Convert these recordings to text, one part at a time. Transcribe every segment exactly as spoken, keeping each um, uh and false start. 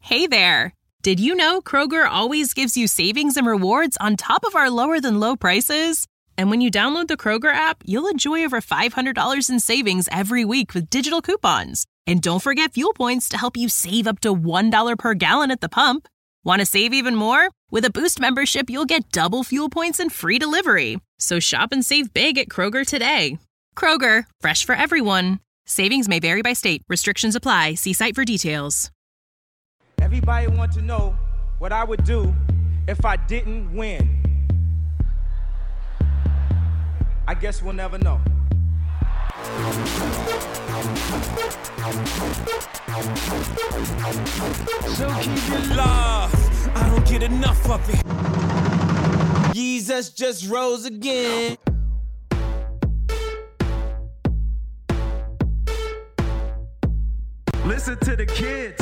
Hey there! Did you know Kroger always gives you savings and rewards on top of our lower-than-low prices? And when you download the Kroger app, you'll enjoy over five hundred dollars in savings every week with digital coupons. And don't forget fuel points to help you save up to one dollar per gallon at the pump. Want to save even more? With a Boost membership, you'll get double fuel points and free delivery. So shop and save big at Kroger today. Kroger, fresh for everyone. Savings may vary by state. Restrictions apply. See site for details. Everybody want to know what I would do if I didn't win. I guess we'll never know. So keep it love. I don't get enough of it. Jesus just rose again. Listen to the kids.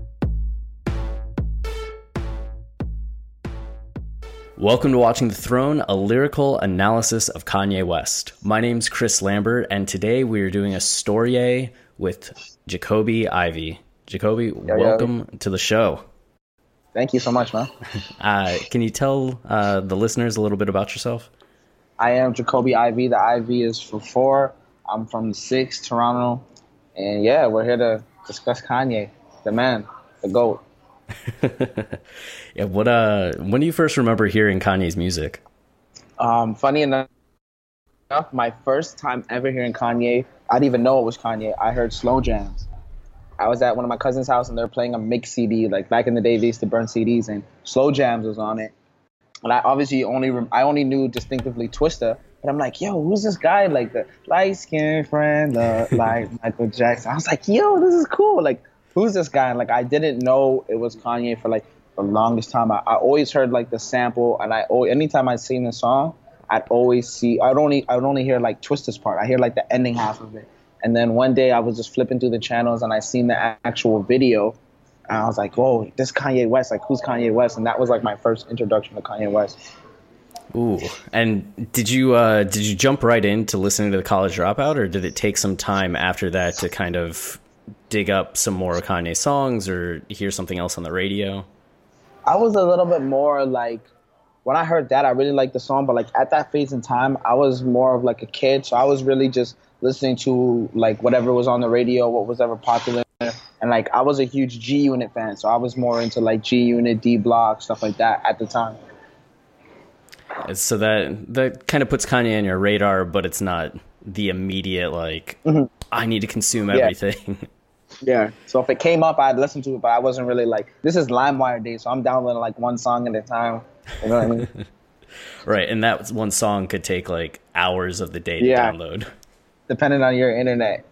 Welcome to Watching the Throne, a lyrical analysis of Kanye West. My name's Chris Lambert, and today we are doing a story with Jacoby Ivy. Jacoby, yo, welcome yo. to the show. Thank you so much, man. Uh, can you tell uh, the listeners a little bit about yourself? I am Jacoby Ivy. The Ivy is for four. I'm from the six, Toronto. And yeah, we're here to discuss Kanye, the man, the GOAT. Yeah, what uh when do you first remember hearing Kanye's music? Um, funny enough, my first time ever hearing Kanye, I didn't even know it was Kanye. I heard Slow Jams. I was at one of my cousin's house and they're playing a mix C D. Like back in the day, they used to burn C Ds and Slow Jams was on it. And I obviously only rem- I only knew distinctively Twista. But I'm like, yo, who's this guy? Like the light skinned friend, uh, like Michael Jackson. I was like, yo, this is cool. Like, who's this guy? And like, I didn't know it was Kanye for like the longest time. I, I always heard like the sample, and I always, anytime I sing the song, I'd always see. I'd only I'd only hear like Twista's part. I hear like the ending half of it. And then one day I was just flipping through the channels and I seen the actual video, and I was like, whoa, this Kanye West. Like, who's Kanye West? And that was like my first introduction to Kanye West. Ooh, and did you uh, did you jump right into listening to The College Dropout, or did it take some time after that to kind of dig up some more Kanye songs or hear something else on the radio? I was a little bit more like, when I heard that, I really liked the song, but like at that phase in time, I was more of like a kid, so I was really just listening to like whatever was on the radio, what was ever popular, and like I was a huge G Unit fan, so I was more into like G Unit, D Block, stuff like that at the time. So that that kind of puts Kanye on your radar, but it's not the immediate like, mm-hmm. I need to consume everything. Yeah. Yeah. So if it came up, I'd listen to it, but I wasn't really like, this is LimeWire days, so I'm downloading like one song at a time. You know what I mean? Right. And that one song could take like hours of the day to yeah. download. Depending on your internet.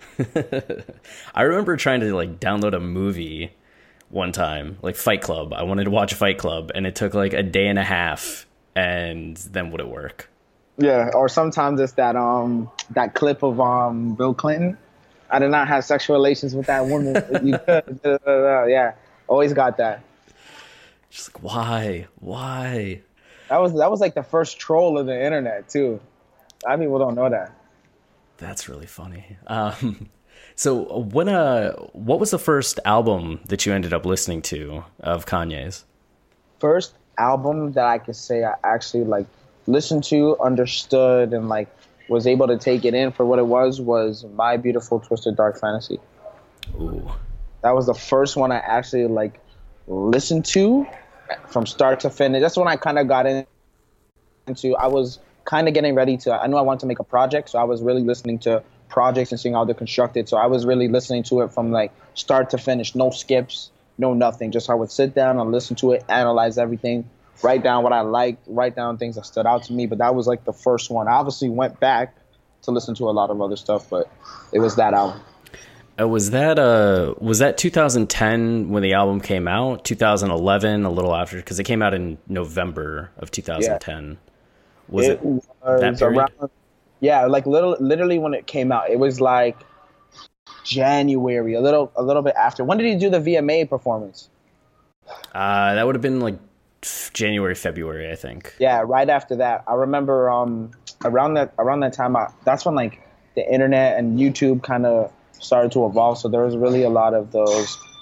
I remember trying to like download a movie one time, like Fight Club. I wanted to watch Fight Club, and it took like a day and a half, and then would it work? Yeah. Or sometimes it's that um that clip of um Bill Clinton. I did not have sexual relations with that woman. You could. Yeah, always got that. Just like, why? Why? That was that was like the first troll of the internet too. A lot of people don't know that. That's really funny. Um, so when uh, what was the first album that you ended up listening to of Kanye's? First album that I could say I actually like listened to, understood, and like was able to take it in for what it was, was My Beautiful Twisted Dark Fantasy. Ooh. That was the first one I actually like listened to from start to finish. That's when I kind of got in, into, I was kind of getting ready to, I knew I wanted to make a project, so I was really listening to projects and seeing how they're constructed. So I was really listening to it from like start to finish, no skips, no nothing. Just I would sit down and listen to it, analyze everything, write down what I liked, write down things that stood out to me. But that was like the first one. I obviously went back to listen to a lot of other stuff, but it was that album. Uh, was that uh was that two thousand ten when the album came out? two thousand eleven, a little after, because it came out in November of two thousand ten. Yeah. Was it, it was that period? Around, yeah, like little, literally when it came out, it was like January, a little, a little bit after. When did he do the V M A performance? Uh, that would have been like January, February, I think. Yeah, right after that. I remember um around that around that time. I, that's when like the internet and YouTube kind of started to evolve. So there was really a lot of those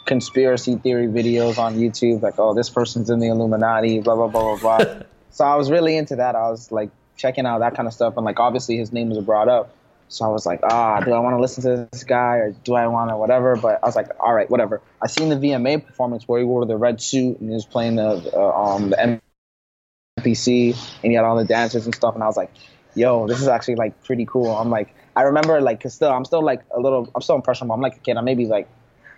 conspiracy theory videos on YouTube, like, oh, this person's in the Illuminati, blah, blah, blah, blah, blah. So I was really into that. I was like checking out that kind of stuff. And like, obviously his name was brought up. So I was like, ah, do I want to listen to this guy or do I want to whatever? But I was like, all right, whatever. I seen the V M A performance where he wore the red suit and he was playing the uh, um the M P C and he had all the dancers and stuff. And I was like, yo, this is actually like pretty cool. I'm like, I remember like, cause still, I'm still like a little, I'm still impressionable. I'm like a kid. I'm maybe like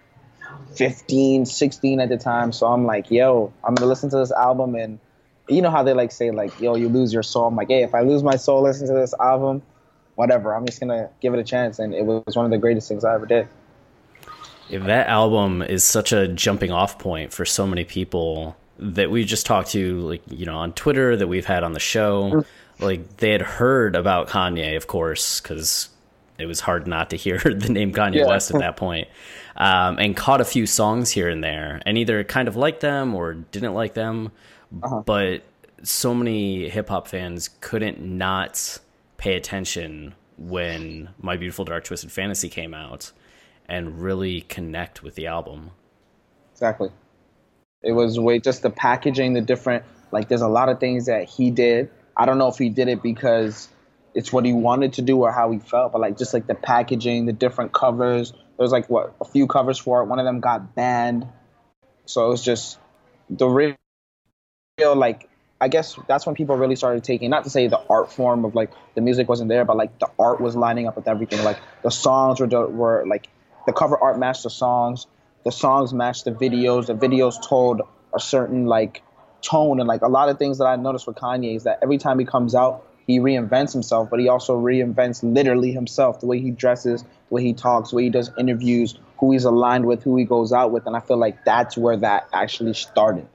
fifteen, sixteen at the time. So I'm like, yo, I'm gonna listen to this album. And you know how they like say like, yo, you lose your soul. I'm like, hey, if I lose my soul, listen to this album. Whatever, I'm just gonna give it a chance, and it was one of the greatest things I ever did. Yeah, that album is such a jumping off point for so many people that we just talked to, like, you know, on Twitter, that we've had on the show. Mm-hmm. Like, they had heard about Kanye, of course, because it was hard not to hear the name Kanye yeah. West at that point, um, and caught a few songs here and there, and either kind of liked them or didn't like them. Uh-huh. But so many hip hop fans couldn't not pay attention when My Beautiful Dark Twisted Fantasy came out and really connect with the album. Exactly. It was way just the packaging, the different, like there's a lot of things that he did. I don't know if he did it because it's what he wanted to do or how he felt, but like just like the packaging, the different covers. There's like what a few covers for it. One of them got banned. So it was just the real, real like I guess that's when people really started taking, not to say the art form of like the music wasn't there, but like the art was lining up with everything. Like the songs were, were like the cover art matched the songs, the songs matched the videos, the videos told a certain like tone. And like a lot of things that I noticed with Kanye is that every time he comes out, he reinvents himself, but he also reinvents literally himself, the way he dresses, the way he talks, the way he does interviews, who he's aligned with, who he goes out with. And I feel like that's where that actually started.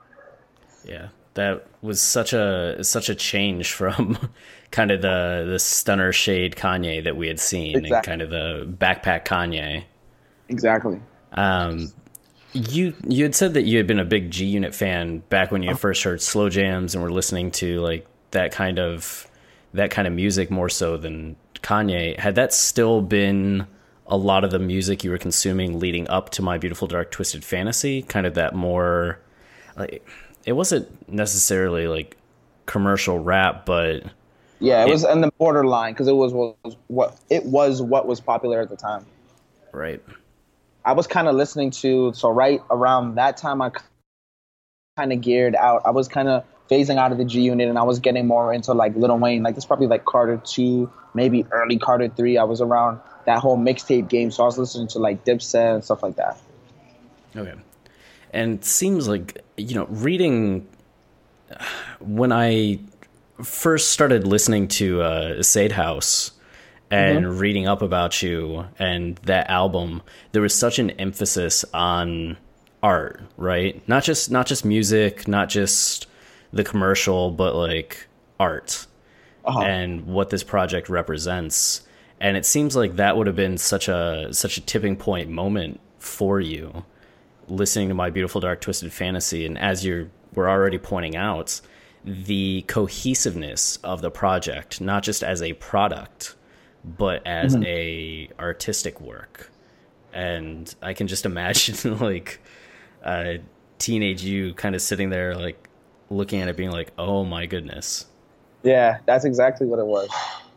Yeah. That was such a such a change from kind of the the stunner shade Kanye that we had seen, exactly. and kind of the backpack Kanye. Exactly. Um, you you had said that you had been a big G Unit fan back when you uh-huh. first heard Slow Jams and were listening to like that kind of that kind of music more so than Kanye. Had that still been a lot of the music you were consuming leading up to My Beautiful Dark Twisted Fantasy? Kind of that more like. It wasn't necessarily like commercial rap, but yeah, it, it was in the borderline because it was, was what it was what was popular at the time. Right. I was kind of listening to so right around that time I kind of geared out. I was kind of phasing out of the G Unit and I was getting more into like Lil Wayne. Like it's probably like Carter two, maybe early Carter three. I was around that whole mixtape game, so I was listening to like Dipset and stuff like that. Okay. And it seems like, you know, reading, when I first started listening to uh, Sade House and mm-hmm. reading up about you and that album, there was such an emphasis on art, right? Not just not just music, not just the commercial, but like art uh-huh. and what this project represents. And it seems like that would have been such a such a tipping point moment for you, listening to My Beautiful Dark Twisted Fantasy. And as you were already pointing out, the cohesiveness of the project, not just as a product, but as mm-hmm. a artistic work. And I can just imagine like uh, teenage you kind of sitting there, like looking at it being like, oh my goodness. Yeah, that's exactly what it was.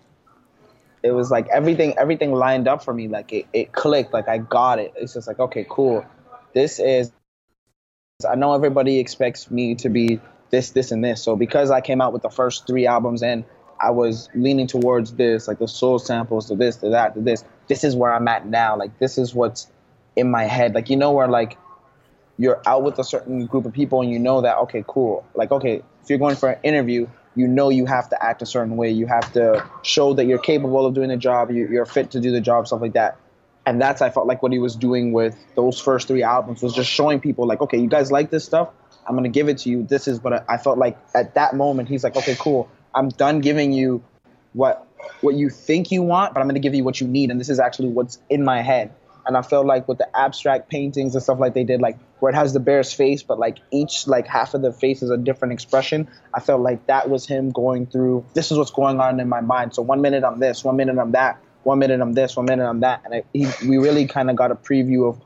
It was like everything, everything lined up for me. Like it, it clicked, like I got it. It's just like, okay, cool. This is, I know everybody expects me to be this, this, and this. So because I came out with the first three albums and I was leaning towards this, like the soul samples, to this, to that, to this, this is where I'm at now. Like, this is what's in my head. Like, you know, where like you're out with a certain group of people and you know that, okay, cool. Like, okay, if you're going for an interview, you know you have to act a certain way. You have to show that you're capable of doing the job. You're fit to do the job, stuff like that. And that's, I felt like what he was doing with those first three albums was just showing people like, okay, you guys like this stuff? I'm going to give it to you. This is, but I felt like at that moment, he's like, okay, cool. I'm done giving you what what you think you want, but I'm going to give you what you need. And this is actually what's in my head. And I felt like with the abstract paintings and stuff like they did, like where it has the bear's face, but like each, like half of the face is a different expression. I felt like that was him going through, this is what's going on in my mind. So one minute I'm this, one minute I'm that. One minute I'm this, one minute I'm that. And I, he, we really kind of got a preview of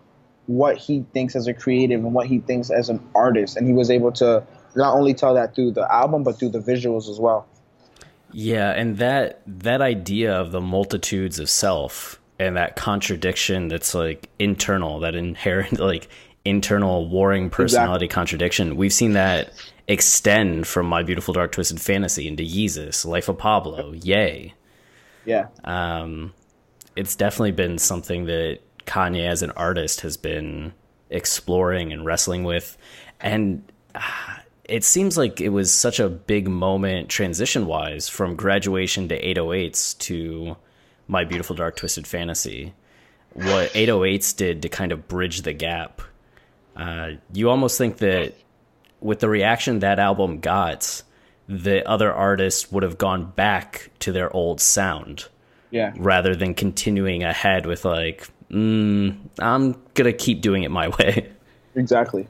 what he thinks as a creative and what he thinks as an artist. And he was able to not only tell that through the album, but through the visuals as well. Yeah, and that that idea of the multitudes of self and that contradiction that's like internal, that inherent like internal warring personality exactly. contradiction, we've seen that extend from My Beautiful Dark Twisted Fantasy into Yeezus, Life of Pablo, Yay. Yeah. Um, it's definitely been something that Kanye as an artist has been exploring and wrestling with. And uh, it seems like it was such a big moment transition wise from Graduation to eight oh eights to My Beautiful Dark Twisted Fantasy. What eight oh eights did to kind of bridge the gap. Uh, you almost think that with the reaction that album got, the other artists would have gone back to their old sound. Yeah. Rather than continuing ahead with like, mm, I'm going to keep doing it my way. Exactly.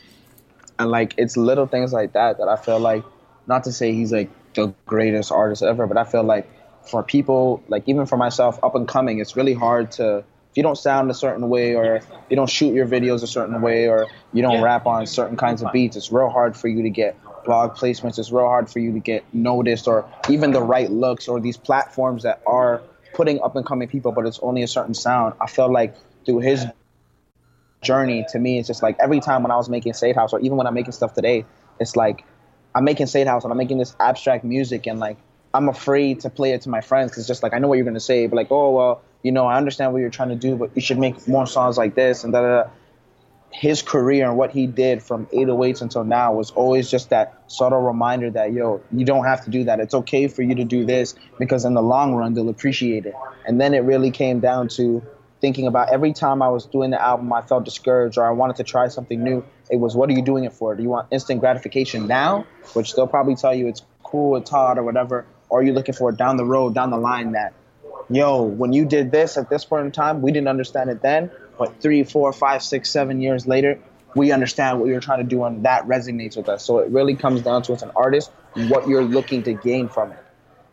And like, it's little things like that that I feel like, not to say he's like the greatest artist ever, but I feel like for people, like even for myself, up and coming, it's really hard to, if you don't sound a certain way, or you don't shoot your videos a certain way, or you don't rap on certain kinds of beats, it's real hard for you to get blog placements. It's real hard for you to get noticed, or even the right looks, or these platforms that are putting up and coming people, but it's only a certain sound. I feel like through his journey, to me, it's just like every time when I was making State House, or even when I'm making stuff today, it's like I'm making State House and I'm making this abstract music, and like I'm afraid to play it to my friends because just like I know what you're gonna say, but like, oh well, you know, I understand what you're trying to do, but you should make more songs like this and da da da. His career and what he did from eight oh eights until now was always just that subtle reminder that, yo, you don't have to do that. It's okay for you to do this, because in the long run, they'll appreciate it. And then it really came down to thinking about every time I was doing the album, I felt discouraged or I wanted to try something new. It was, what are you doing it for? Do you want instant gratification now, which they'll probably tell you it's cool, it's hot or whatever, or are you looking for it down the road, down the line that, yo, when you did this at this point in time, we didn't understand it then, but three, four, five, six, seven years later, we understand what you're trying to do, and that resonates with us. So it really comes down to, as an artist, what you're looking to gain from it.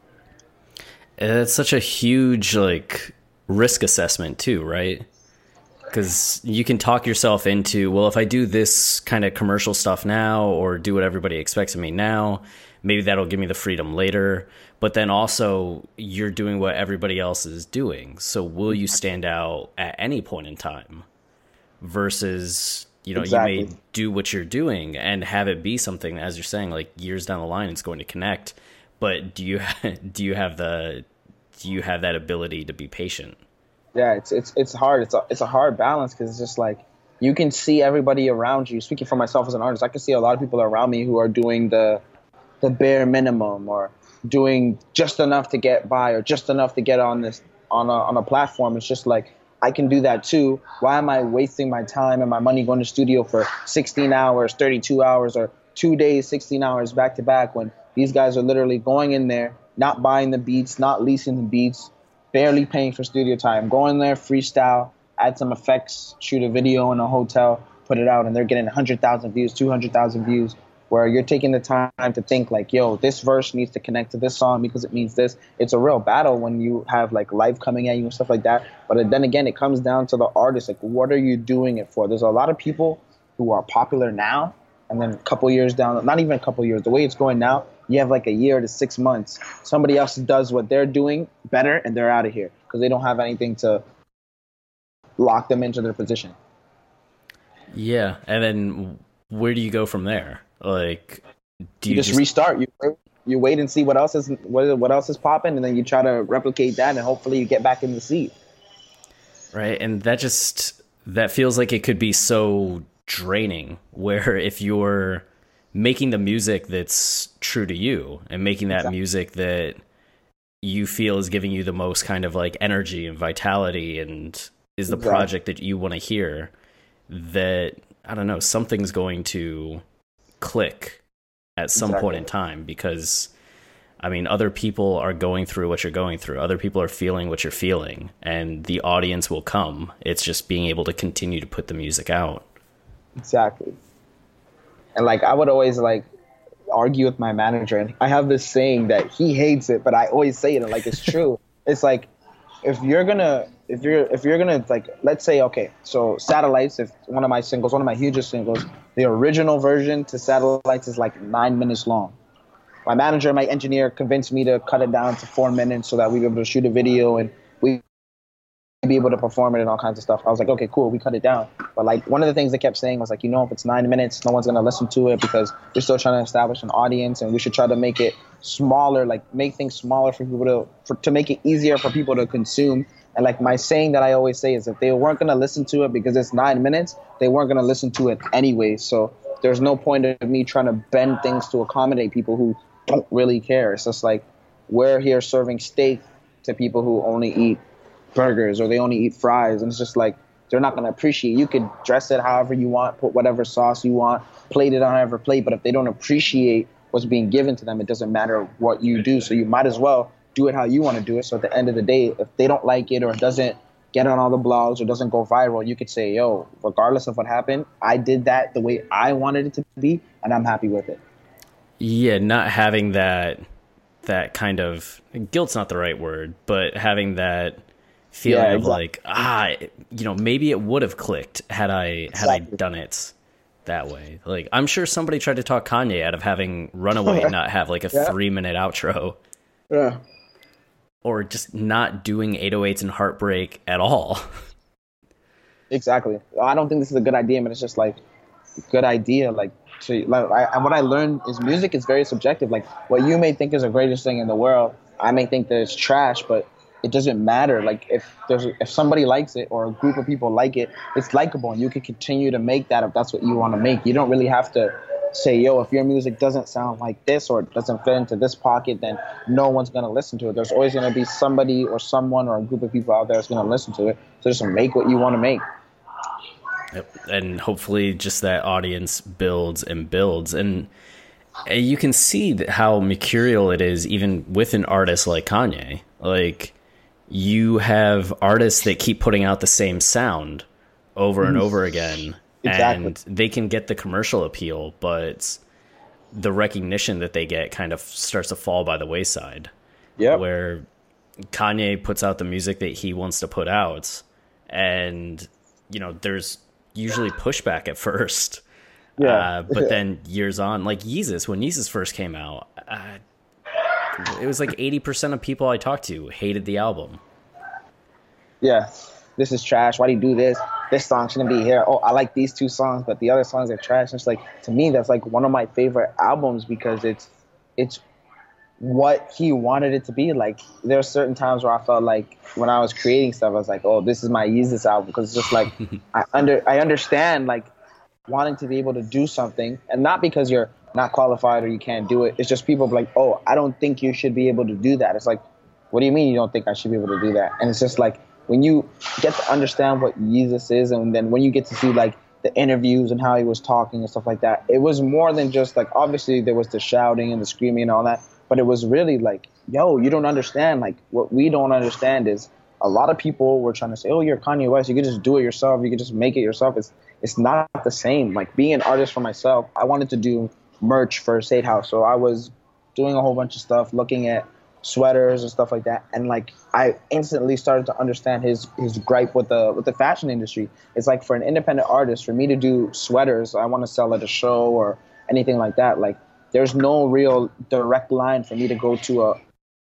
It's such a huge like risk assessment too, right? Because you can talk yourself into, well, if I do this kind of commercial stuff now, or do what everybody expects of me now, maybe that'll give me the freedom later. But then also you're doing what everybody else is doing. So will you stand out at any point in time? Versus, you know, exactly. You may do what you're doing and have it be something, as you're saying, like years down the line, it's going to connect. But do you do you have the do you have that ability to be patient? Yeah, it's it's it's hard. It's a, it's a hard balance, because it's just like you can see everybody around you. Speaking for myself as an artist, I can see a lot of people around me who are doing the the bare minimum, or doing just enough to get by, or just enough to get on this on a on a platform. It's just like, I can do that too. Why am I wasting my time and my money going to studio for sixteen hours, thirty-two hours, or two days, sixteen hours back to back, when these guys are literally going in there, not buying the beats, not leasing the beats, barely paying for studio time, go in there, freestyle, add some effects, shoot a video in a hotel, put it out, and they're getting one hundred thousand views, two hundred thousand views, where you're taking the time to think like, yo, this verse needs to connect to this song because it means this. It's a real battle when you have like life coming at you and stuff like that. But then again, it comes down to the artist. Like, what are you doing it for? There's a lot of people who are popular now, and then a couple years down, not even a couple years, the way it's going now, you have like a year to six months. Somebody else does what they're doing better, and they're out of here because they don't have anything to lock them into their position. Yeah, and then where do you go from there? Like, do you, you just, just restart? You you wait and see what else is what what else is popping, and then you try to replicate that, and hopefully you get back in the seat. Right, and that just that feels like it could be so draining. Where if you're making the music that's true to you, and making that exactly. music that you feel is giving you the most kind of like energy and vitality, and is the exactly. project that you want to hear, that I don't know, something's going to click at some exactly. point in time, because I mean, other people are going through what you're going through, other people are feeling what you're feeling, and the audience will come. It's just being able to continue to put the music out. Exactly. And like, I would always like argue with my manager, and I have this saying that he hates it, but I always say it, and like, it's true. It's like, if you're gonna if you're if you're gonna like, let's say, okay, so Satellites, if one of my singles, one of my hugest singles, the original version to Satellites is like nine minutes long. My manager and my engineer convinced me to cut it down to four minutes so that we'd be able to shoot a video and we be able to perform it and all kinds of stuff. I was like, okay, cool, we cut it down. But like one of the things they kept saying was like, you know, if it's nine minutes, no one's gonna listen to it because we're still trying to establish an audience, and we should try to make it smaller, like make things smaller for people to for, to make it easier for people to consume. And like my saying that I always say is if they weren't gonna listen to it because it's nine minutes, they weren't gonna listen to it anyway. So there's no point of me trying to bend things to accommodate people who don't really care. It's just like we're here serving steak to people who only eat burgers or they only eat fries, and it's just like they're not going to appreciate. You could dress it however you want, put whatever sauce you want, plate it on whatever plate, but if they don't appreciate what's being given to them, it doesn't matter what you do. So you might as well do it how you want to do it. So at the end of the day, if they don't like it or it doesn't get on all the blogs or doesn't go viral, you could say, yo, regardless of what happened, I did that the way I wanted it to be, and I'm happy with it. Yeah, not having that that kind of guilt's not the right word, but having that feeling Yeah, of exactly. like, ah, you know, maybe it would have clicked had I had I Exactly. done it that way. Like, I'm sure somebody tried to talk Kanye out of having Runaway not have like a Yeah. three minute outro, Yeah. or just not doing eight oh eights and Heartbreak at all. Exactly. I don't think this is a good idea, but it's just like good idea. Like, to, like I, and what I learned is music is very subjective. Like what you may think is the greatest thing in the world, I may think that it's trash, but it doesn't matter. Like if there's if somebody likes it or a group of people like it, it's likable, and you can continue to make that if that's what you want to make. You don't really have to say, yo, if your music doesn't sound like this or it doesn't fit into this pocket, then no one's going to listen to it. There's always going to be somebody or someone or a group of people out there that's going to listen to it. So just make what you want to make. Yep. And hopefully just that audience builds and builds. And you can see that how mercurial it is even with an artist like Kanye. Like, you have artists that keep putting out the same sound over and over again. Exactly. And they can get the commercial appeal, but the recognition that they get kind of starts to fall by the wayside. Yep. Where Kanye puts out the music that he wants to put out, and, you know, there's usually pushback at first. Yeah. Uh, but then years on, like Yeezus, when Yeezus first came out, uh, it was like eighty percent of people I talked to hated the album. Yeah, this is trash. Why do you do this? This song shouldn't be here. Oh, I like these two songs, but the other songs are trash. And it's like, to me, that's like one of my favorite albums because it's it's what he wanted it to be. Like, there are certain times where I felt like when I was creating stuff, I was like, oh, this is my Yeezus album, because it's just like I under I understand like wanting to be able to do something, and not because you're not qualified or you can't do it. It's just people be like, oh, I don't think you should be able to do that. It's like, what do you mean you don't think I should be able to do that? And it's just like, when you get to understand what Yeezus is, and then when you get to see like the interviews and how he was talking and stuff like that, it was more than just like, obviously there was the shouting and the screaming and all that, but it was really like, yo, you don't understand. Like, what we don't understand is a lot of people were trying to say, oh, you're Kanye West, you could just do it yourself, you could just make it yourself. It's it's not the same. Like, being an artist for myself, I wanted to do merch for State House, so I was doing a whole bunch of stuff, looking at sweaters and stuff like that, and like I instantly started to understand his his gripe with the with the fashion industry. It's like, for an independent artist, for me to do sweaters, I want to sell at a show or anything like that, like there's no real direct line for me to go to a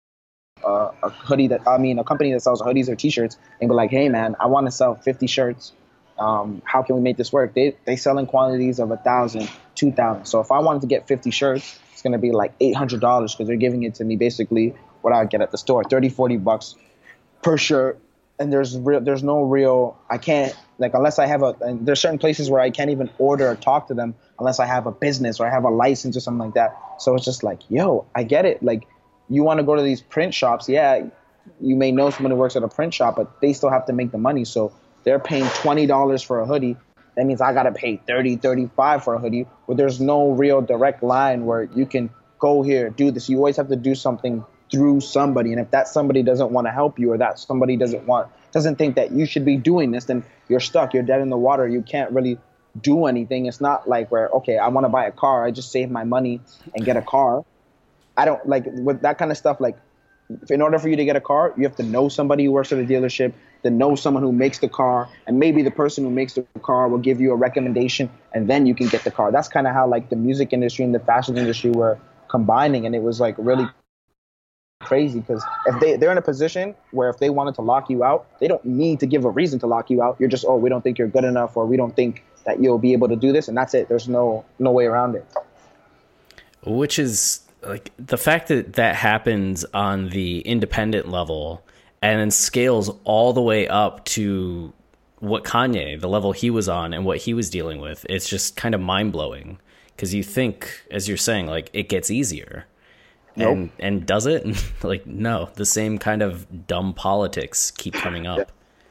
a, a hoodie that I mean a company that sells hoodies or t-shirts and go like, hey man, I want to sell fifty shirts. Um, how can we make this work? They they sell in quantities of a thousand, two thousand. So if I wanted to get fifty shirts, it's gonna be like eight hundred dollars, because they're giving it to me basically what I would get at the store, thirty, forty bucks per shirt. And there's real, there's no real, I can't, like, unless I have a, and there's certain places where I can't even order or talk to them unless I have a business or I have a license or something like that. So it's just like, yo, I get it. Like, you want to go to these print shops, yeah, you may know someone who works at a print shop, but they still have to make the money. So they're paying twenty dollars for a hoodie. That means I got to pay thirty, thirty-five for a hoodie, but there's no real direct line where you can go here, do this. You always have to do something through somebody. And if that somebody doesn't want to help you, or that somebody doesn't want, doesn't think that you should be doing this, then you're stuck. You're dead in the water. You can't really do anything. It's not like where, okay, I want to buy a car, I just save my money and get a car. I don't like with that kind of stuff. Like, in order for you to get a car, you have to know somebody who works at a dealership, to know someone who makes the car, and maybe the person who makes the car will give you a recommendation, and then you can get the car. That's kind of how like the music industry and the fashion industry were combining, and it was like really crazy because if they, they're in a position where if they wanted to lock you out, they don't need to give a reason to lock you out. You're just, oh, we don't think you're good enough, or we don't think that you'll be able to do this, and that's it. There's no no way around it. Which is like the fact that that happens on the independent level and then scales all the way up to what Kanye, the level he was on and what he was dealing with. It's just kind of mind blowing because you think, as you're saying, like it gets easier. Nope. And and does it? Like, no, the same kind of dumb politics keep coming up.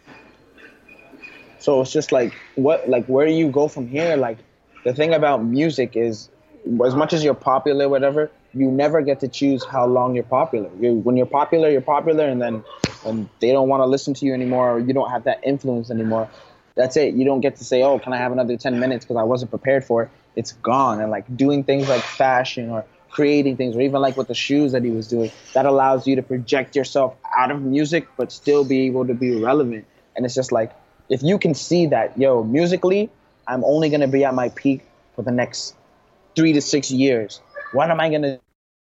So it's just like, what, like, where do you go from here? Like, the thing about music is, as much as you're popular, whatever, you never get to choose how long you're popular. You, when you're popular, you're popular, and then when they don't want to listen to you anymore, or you don't have that influence anymore, that's it. You don't get to say, oh, can I have another ten minutes because I wasn't prepared for it. It's gone. And like doing things like fashion or creating things, or even like with the shoes that he was doing, that allows you to project yourself out of music but still be able to be relevant. And it's just like, if you can see that, yo, musically, I'm only going to be at my peak for the next three to six years. What am I going to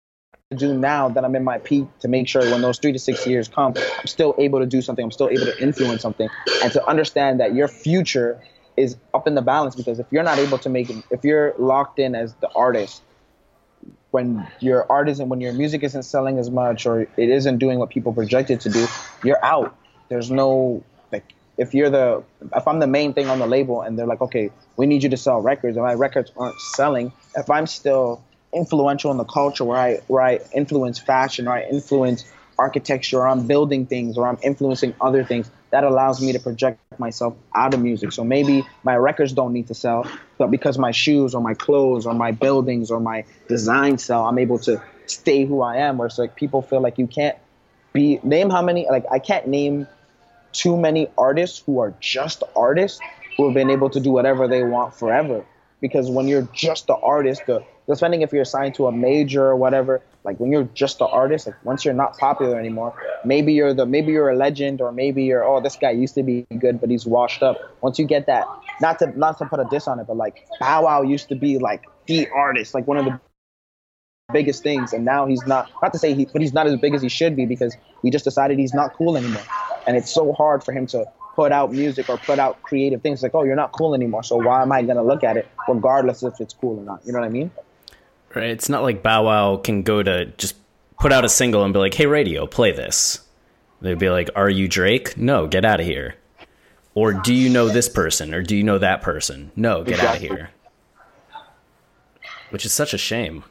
do now that I'm in my peak to make sure when those three to six years come, I'm still able to do something, I'm still able to influence something, and to understand that your future is up in the balance. Because if you're not able to make it, if you're locked in as the artist, when your art isn't, when your music isn't selling as much, or it isn't doing what people project it to do, you're out. There's no, like, if you're the, if I'm the main thing on the label and they're like, okay, we need you to sell records, and my records aren't selling, if I'm still influential in the culture where I, where I influence fashion, or I influence architecture, or I'm building things, or I'm influencing other things, that allows me to project myself out of music. So maybe my records don't need to sell, but because my shoes or my clothes or my buildings or my design sell, I'm able to stay who I am. Where it's like people feel like you can't be, name how many, like I can't name too many artists who are just artists who have been able to do whatever they want forever. Because when you're just the artist, the, depending if you're assigned to a major or whatever, like when you're just the artist, like once you're not popular anymore, maybe you're the maybe you're a legend, or maybe you're, oh, this guy used to be good but he's washed up. Once you get that, not to not to put a diss on it, but like Bow Wow used to be like the artist, like one of the biggest things, and now he's not. Not to say he, but he's not as big as he should be because we just decided he's not cool anymore, and it's so hard for him to put out music or put out creative things. Like, oh, you're not cool anymore, so why am I gonna look at it regardless if it's cool or not? You know what I mean? Right. It's not like Bow Wow can go to just put out a single and be like, hey, radio, play this. They'd be like, are you Drake? No, get out of here. Or do you know this person? Or do you know that person? No, get exactly. out of here. Which is such a shame.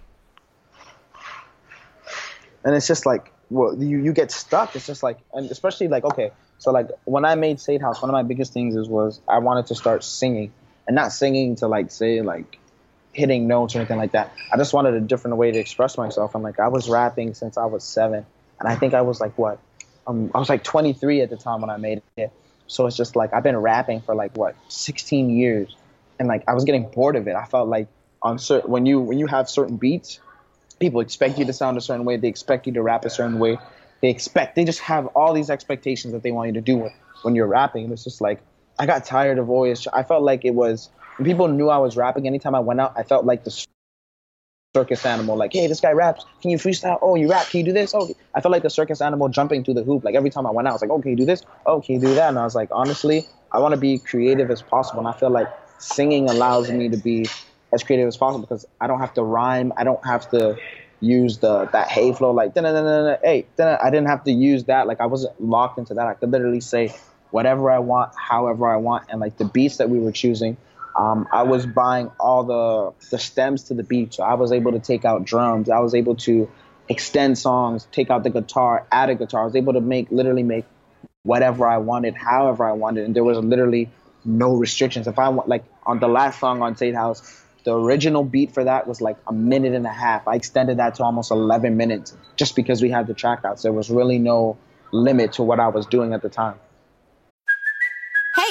And it's just like, well, you, you get stuck. It's just like, and especially like, okay, so like when I made State House, one of my biggest things is was I wanted to start singing, and not singing to like say like hitting notes or anything like that. I just wanted a different way to express myself. And like I was rapping since I was seven, and I think I was like what, um, I was like twenty-three at the time when I made it. So it's just like I've been rapping for like what sixteen years, and like I was getting bored of it. I felt like on certain when you when you have certain beats, people expect you to sound a certain way. They expect you to rap a certain way. They expect they just have all these expectations that they want you to do when you're rapping. And it's just like I got tired of always. I felt like it was. When people knew I was rapping, anytime I went out, I felt like the circus animal. Like, hey, this guy raps. Can you freestyle? Oh, you rap. Can you do this? Oh, I felt like the circus animal jumping through the hoop. Like every time I went out, I was like, oh, can you do this? Oh, can you do that? And I was like, honestly, I want to be creative as possible. And I feel like singing allows me to be as creative as possible because I don't have to rhyme. I don't have to use the that hey flow like da-na-na-na-na, hey. Da-na. I didn't have to use that. Like I wasn't locked into that. I could literally say whatever I want, however I want. And like the beats that we were choosing, Um, I was buying all the the stems to the beat, so I was able to take out drums. I was able to extend songs, take out the guitar, add a guitar. I was able to make literally make whatever I wanted, however I wanted, and there was literally no restrictions. If I want, like on the last song on State House, the original beat for that was like a minute and a half. I extended that to almost eleven minutes just because we had the track out. So there was really no limit to what I was doing at the time. Hey,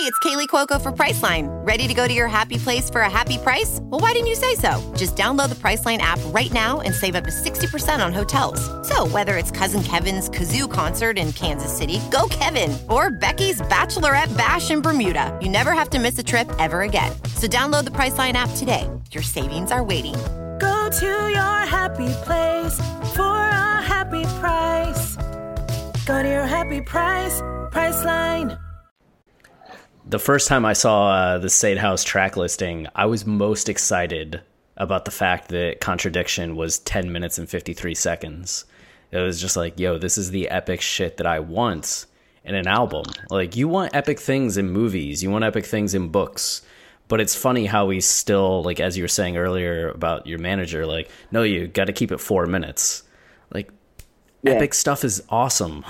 it's Kaylee Cuoco for Priceline. Ready to go to your happy place for a happy price? Well, why didn't you say so? Just download the Priceline app right now and save up to sixty percent on hotels. So whether it's Cousin Kevin's Kazoo Concert in Kansas City, go Kevin, or Becky's Bachelorette Bash in Bermuda, you never have to miss a trip ever again. So download the Priceline app today. Your savings are waiting. Go to your happy place for a happy price. Go to your happy price, Priceline. The first time I saw uh, the Sade House track listing, I was most excited about the fact that Contradiction was ten minutes and fifty-three seconds. It was just like, yo, this is the epic shit that I want in an album. Like, you want epic things in movies, you want epic things in books, but it's funny how we still, like, as you were saying earlier about your manager, like, no, you got to keep it four minutes. Like, yeah. Epic stuff is awesome.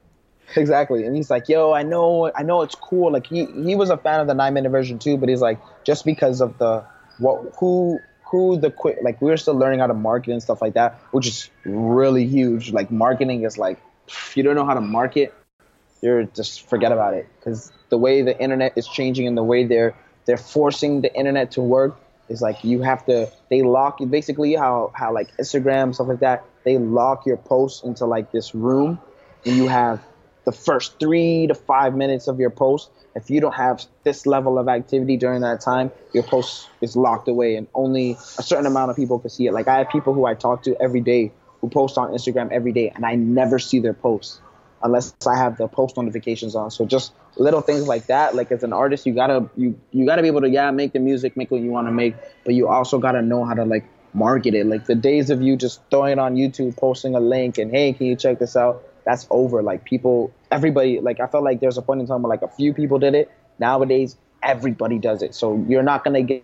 Exactly. And he's like, yo, I know, I know it's cool. Like, he, he was a fan of the nine minute version too, but he's like, just because of the, what, who, who the quick, like, we were still learning how to market and stuff like that, which is really huge. Like, marketing is like, if you don't know how to market, you're just forget about it. Because the way the internet is changing and the way they're, they're forcing the internet to work is like, you have to, they lock you, basically how, how like Instagram, stuff like that, they lock your posts into like this room, and you have the first three to five minutes of your post. If you don't have this level of activity during that time, your post is locked away and only a certain amount of people can see it. Like, I have people who I talk to every day who post on Instagram every day, and I never see their posts unless I have the post notifications on. So just little things like that. Like, as an artist, you gotta you you gotta be able to yeah make the music, make what you want to make, but you also gotta know how to like market it. Like, the days of you just throwing it on YouTube, posting a link, and hey, can you check this out? That's over. Like, people, everybody, like, I felt like there's a point in time where like a few people did it. Nowadays, everybody does it. So you're not gonna get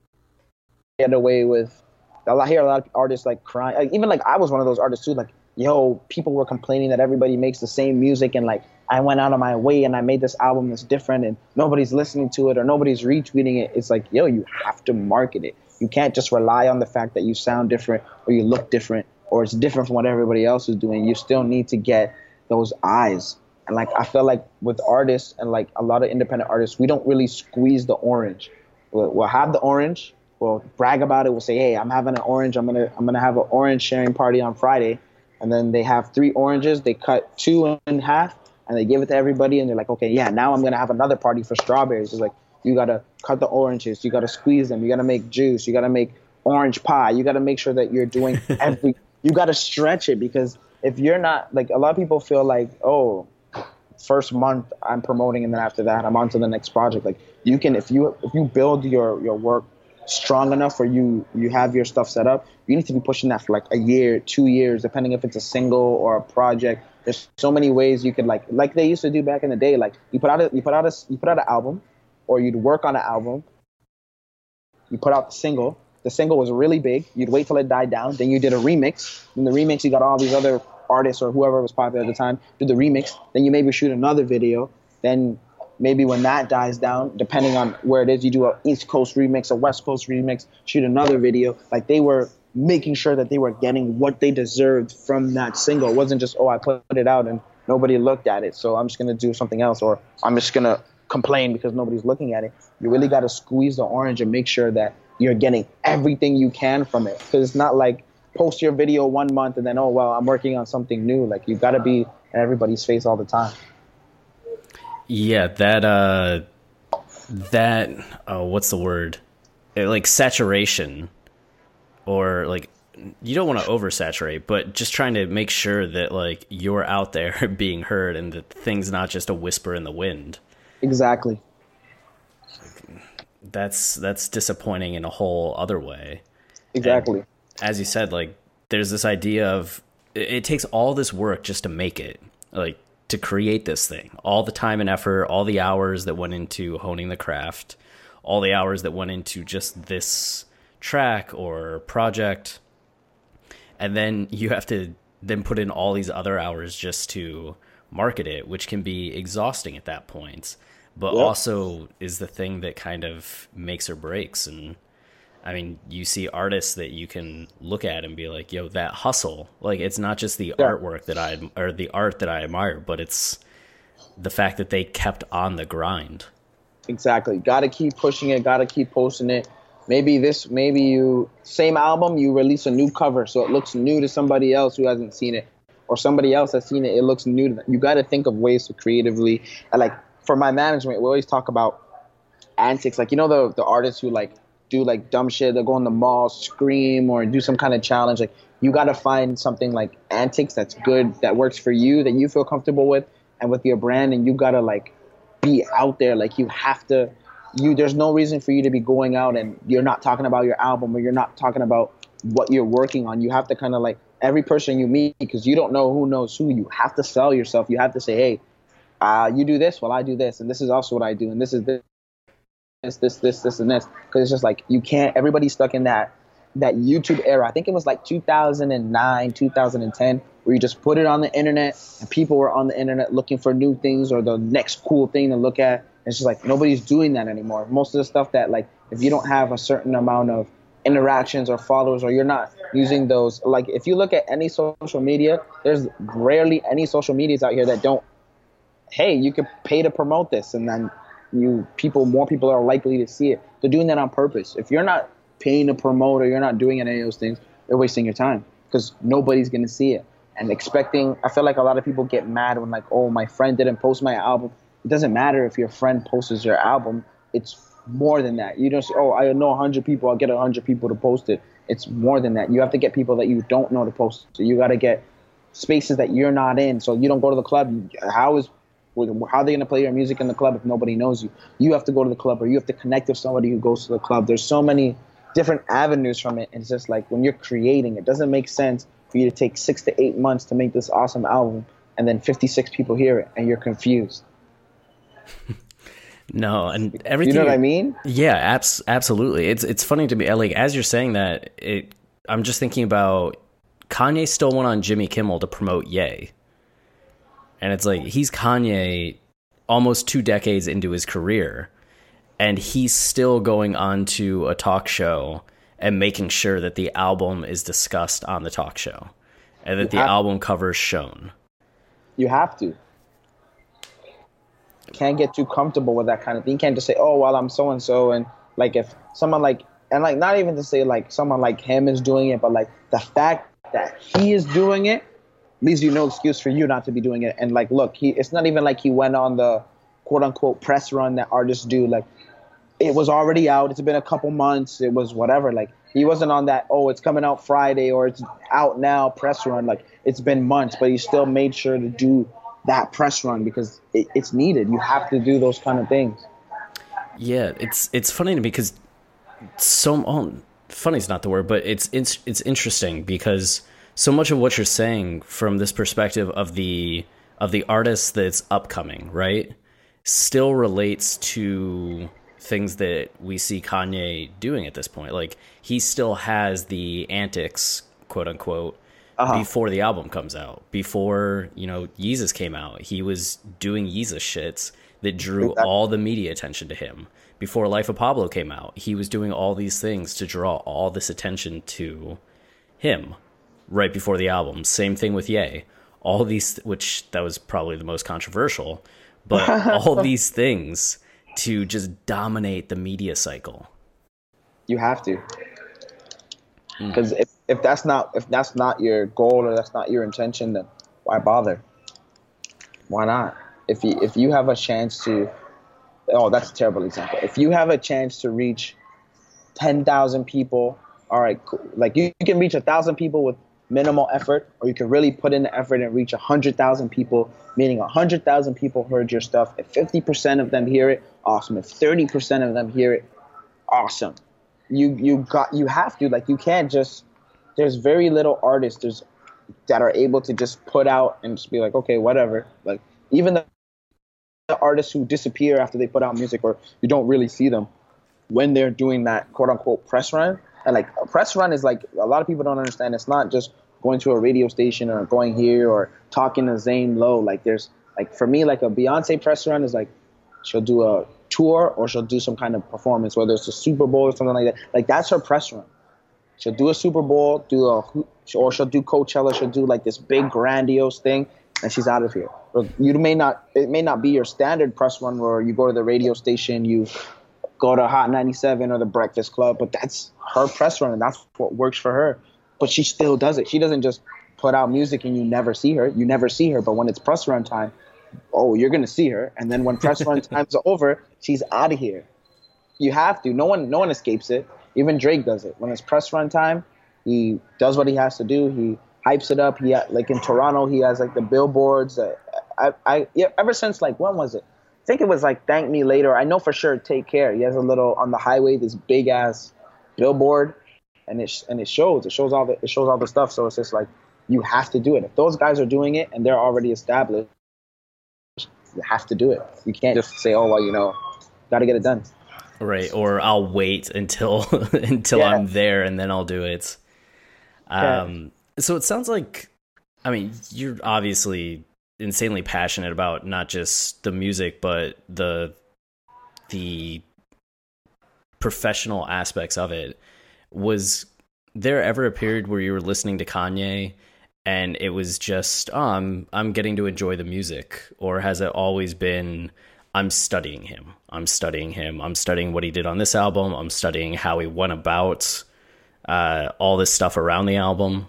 get away with. I hear a lot of artists like crying. Like, even like I was one of those artists too. Like, yo, people were complaining that everybody makes the same music, and like I went out of my way and I made this album that's different, and nobody's listening to it or nobody's retweeting it. It's like, yo, you have to market it. You can't just rely on the fact that you sound different or you look different or it's different from what everybody else is doing. You still need to get those eyes. And like, I feel like with artists and like a lot of independent artists, we don't really squeeze the orange. We'll, we'll have the orange, we'll brag about it, we'll say, hey, I'm having an orange, I'm gonna I'm gonna have an orange sharing party on Friday. And then they have three oranges, they cut two in half and they give it to everybody, and they're like, okay, yeah, now I'm gonna have another party for strawberries. It's like, you gotta cut the oranges, you gotta squeeze them, you gotta make juice, you gotta make orange pie, you gotta make sure that you're doing every you gotta stretch it, because if you're not, like, a lot of people feel like, oh, first month I'm promoting and then after that I'm on to the next project. Like, you can, if you if you build your, your work strong enough where you, you have your stuff set up, you need to be pushing that for like a year, two years, depending if it's a single or a project. There's so many ways you could, like, like they used to do back in the day. Like, you put out a, you put out a, you put out an album, or you'd work on an album, you put out the single, the single was really big, you'd wait till it died down, then you did a remix, in the remix you got all these other artists or whoever was popular at the time, do the remix, then you maybe shoot another video, then maybe when that dies down, depending on where it is, you do a East Coast remix, a West Coast remix, shoot another video. Like, they were making sure that they were getting what they deserved from that single. It wasn't just, oh, I put it out and nobody looked at it, so I'm just going to do something else, or I'm just going to complain because nobody's looking at it. You really got to squeeze the orange and make sure that you're getting everything you can from it, because it's not like post your video one month and then, oh, well, I'm working on something new. Like, you got to be in everybody's face all the time. Yeah, that, uh, that, oh, what's the word? It, like, saturation, or, like, you don't want to oversaturate, but just trying to make sure that, like, you're out there being heard and that thing's not just a whisper in the wind. Exactly. That's, that's disappointing in a whole other way. Exactly. And, as you said, like, there's this idea of it, it takes all this work just to make it, like, to create this thing, all the time and effort, all the hours that went into honing the craft, all the hours that went into just this track or project. And then you have to then put in all these other hours just to market it, which can be exhausting at that point, but yep. also is the thing that kind of makes or breaks. And I mean, you see artists that you can look at and be like, yo, that hustle, like, it's not just the yeah. artwork that I, or the art that I admire, but it's the fact that they kept on the grind. Exactly. Got to keep pushing it. Got to keep posting it. Maybe this, maybe you, same album, you release a new cover so it looks new to somebody else who hasn't seen it, or somebody else has seen it, it looks new to them. You got to think of ways to creatively, and like for my management, we always talk about antics. Like, you know, the the artists who like do like dumb shit, they'll go in the mall, scream, or do some kind of challenge. Like, you got to find something like antics that's good, that works for you, that you feel comfortable with, and with your brand, and you got to like be out there. Like, you have to, you there's no reason for you to be going out and you're not talking about your album, or you're not talking about what you're working on. You have to kind of like, every person you meet, because you don't know who knows who, you have to sell yourself. You have to say, hey, uh, you do this, well, I do this, and this is also what I do, and this is this, this, this, this, this, and this. Because it's just like, you can't, everybody's stuck in that that YouTube era. I think it was like two thousand nine, two thousand ten, where you just put it on the internet, and people were on the internet looking for new things or the next cool thing to look at. It's just like, nobody's doing that anymore. Most of the stuff that, like, if you don't have a certain amount of interactions or followers, or you're not using those, like, if you look at any social media, there's rarely any social medias out here that don't, hey, you could pay to promote this, and then you people more people are likely to see it. They're doing that on purpose. If you're not paying to promote, or you're not doing any of those things, you're wasting your time, because nobody's going to see it. And expecting, I feel like a lot of people get mad when, like, oh, my friend didn't post my album. It doesn't matter if your friend posts your album. It's more than that. You don't say, oh, I know one hundred people, I'll get one hundred people to post it. It's more than that. You have to get people that you don't know to post. So you got to get spaces that you're not in. So you don't go to the club. How is how are they going to play your music in the club if nobody knows you? You have to go to the club, or you have to connect with somebody who goes to the club. There's so many different avenues from it. And it's just like, when you're creating, it doesn't make sense for you to take six to eight months to make this awesome album, and then fifty-six people hear it and you're confused. No, and everything. You know what I mean? Yeah, abs- absolutely. It's it's funny to me. Like, as you're saying that, it, I'm just thinking about Kanye still went on Jimmy Kimmel to promote Ye, and it's like, he's Kanye almost two decades into his career, and he's still going on to a talk show and making sure that the album is discussed on the talk show, and that the album cover is shown. You have to. Can't get too comfortable with that kind of thing. You can't just say, oh, well, I'm so and so, and like, if someone like, and like, not even to say like someone like him is doing it, but like the fact that he is doing it leaves you no excuse for you not to be doing it. And like, look, he it's not even like he went on the quote unquote press run that artists do. Like, it was already out. It's been a couple months. It was whatever. Like, he wasn't on that, oh, it's coming out Friday, or it's out now press run. Like, it's been months, but he still made sure to do that press run, because it, it's needed. You have to do those kind of things. Yeah, it's it's funny to me, because so oh, funny is not the word, but it's it's it's interesting, because so much of what you're saying from this perspective of the of the artist that's upcoming, right, still relates to things that we see Kanye doing at this point. Like, he still has the antics, quote unquote, Uh-huh. before the album comes out. Before, you know, Yeezus came out, he was doing Yeezus shits that drew exactly. all the media attention to him. Before Life of Pablo came out, he was doing all these things to draw all this attention to him right before the album. Same thing with Ye. All these, which that was probably the most controversial, but all these things to just dominate the media cycle. You have to. Because mm. if, if that's not if that's not your goal, or that's not your intention, then why bother? Why not? If you if you have a chance to, oh, that's a terrible example. If you have a chance to reach ten thousand people, all right, cool. Like, you, you can reach a thousand people with minimal effort, or you can really put in the effort and reach a hundred thousand people, meaning a hundred thousand people heard your stuff. If fifty percent of them hear it, awesome. If thirty percent of them hear it, awesome. You you got you have to, like, you can't just, there's very little artists there's that are able to just put out and just be like, okay, whatever. Like, even the, the artists who disappear after they put out music, or you don't really see them when they're doing that quote unquote press run. And like, a press run is like, a lot of people don't understand. It's not just going to a radio station or going here or talking to Zane Lowe. Like, there's like, for me, like a Beyonce press run is like, she'll do a tour, or she'll do some kind of performance, whether it's a Super Bowl or something like that. Like, that's her press run. She'll do a Super Bowl, do a, or she'll do Coachella. She'll do like this big grandiose thing. and she's out of here. You may not, it may not be your standard press run where you go to the radio station, you go to Hot ninety-seven or the Breakfast Club, but that's her press run and that's what works for her. But she still does it. She doesn't just put out music and you never see her. You never see her, but when it's press run time, oh, you're gonna see her. And then when press run time's over, she's out of here. You have to. No one, no one escapes it. Even Drake does it. When it's press run time, he does what he has to do. He hypes it up. He like in Toronto, he has like the billboards. Uh, I, I, yeah, ever since like when was it? I think it was like Thank Me Later. I know for sure Take Care. He has a little on the highway, this big ass billboard, and it and it shows. It shows all the it shows all the stuff. So it's just like you have to do it. If those guys are doing it and they're already established, you have to do it. You can't just say, oh well, you know, got to get it done. Right, or I'll wait until until yeah. I'm there and then I'll do it. Um, yeah. So it sounds like, I mean, you're obviously insanely passionate about not just the music, but the the professional aspects of it. Was there ever a period where you were listening to Kanye and it was just, oh, I'm I'm getting to enjoy the music, or has it always been, I'm studying him. I'm studying him. I'm studying what he did on this album. I'm studying how he went about uh, all this stuff around the album.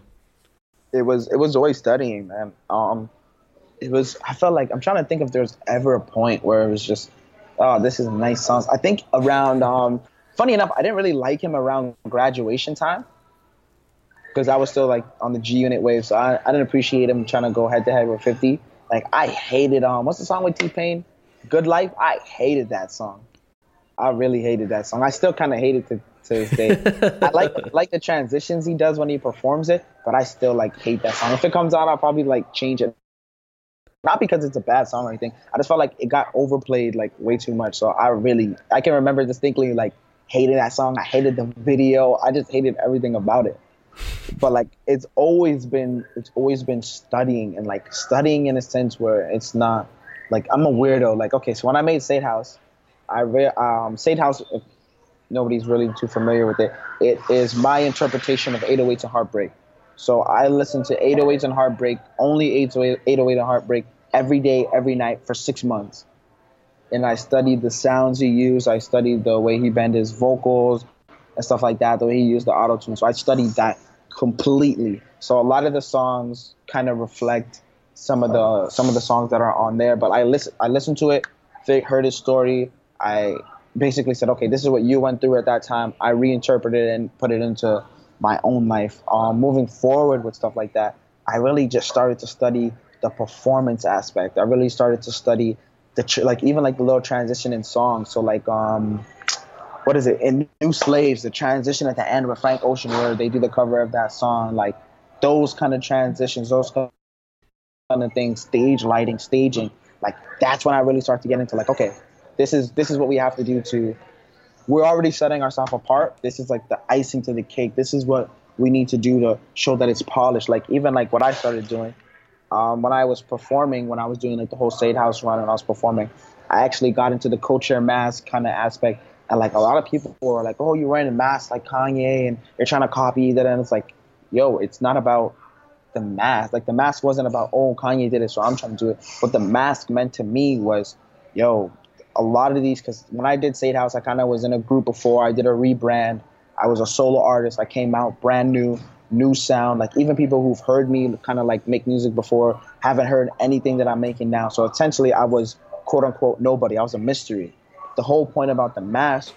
It was it was always studying, man. Um, it was. I felt like I'm trying to think if there's ever a point where it was just, oh, this is a nice song. I think around. Um, funny enough, I didn't really like him around graduation time because I was still like on the G Unit wave, so I, I didn't appreciate him trying to go head to head with fifty. Like I hated um, what's the song with T-Pain? Good Life. I hated that song. I really hated that song. I still kind of hate it to, to this day. I like like the transitions he does when he performs it, but I still like hate that song. If it comes out, I'll probably like change it. Not because it's a bad song or anything. I just felt like it got overplayed like way too much. So I really, I can remember distinctly like hated that song. I hated the video. I just hated everything about it. But like it's always been, it's always been studying and like studying in a sense where it's not. Like, I'm a weirdo. Like, okay, so when I made State House, I re- um, State House, if nobody's really too familiar with it, it is my interpretation of eight oh eights and Heartbreak. So I listen to eight oh eights and Heartbreak, only eight oh eight and Heartbreak, every day, every night for six months. And I studied the sounds he used. I studied the way he bent his vocals and stuff like that, the way he used the auto-tune. So I studied that completely. So a lot of the songs kind of reflect some of the some of the songs that are on there, but I listen I listened to it, heard his story. I basically said, okay, this is what you went through at that time. I reinterpreted it and put it into my own life. Um, moving forward with stuff like that, I really just started to study the performance aspect. I really started to study the tr- like even like the little transition in songs. So like um, what is it in New Slaves? The transition at the end with Frank Ocean, where they do the cover of that song, like those kind of transitions, those kind of things, stage lighting, staging, like that's when I really start to get into like, okay, this is this is what we have to do to, we're already setting ourselves apart. This is like the icing to the cake. This is what we need to do to show that it's polished. Like even like what I started doing um, when I was performing, when I was doing like the whole State House run and I was performing, I actually got into the co-chair mask kind of aspect. And like a lot of people were like, oh, you're wearing a mask like Kanye and you're trying to copy that. And it's like, yo, it's not about the mask. Like the mask wasn't about, oh, Kanye did it, so I'm trying to do it. What the mask meant to me was, yo, a lot of these, because when I did State House, I kind of was in a group before. I did a rebrand. I was a solo artist. I came out brand new, new sound. Like even people who've heard me kind of like make music before haven't heard anything that I'm making now. So essentially I was quote unquote nobody. I was a mystery. The whole point about the mask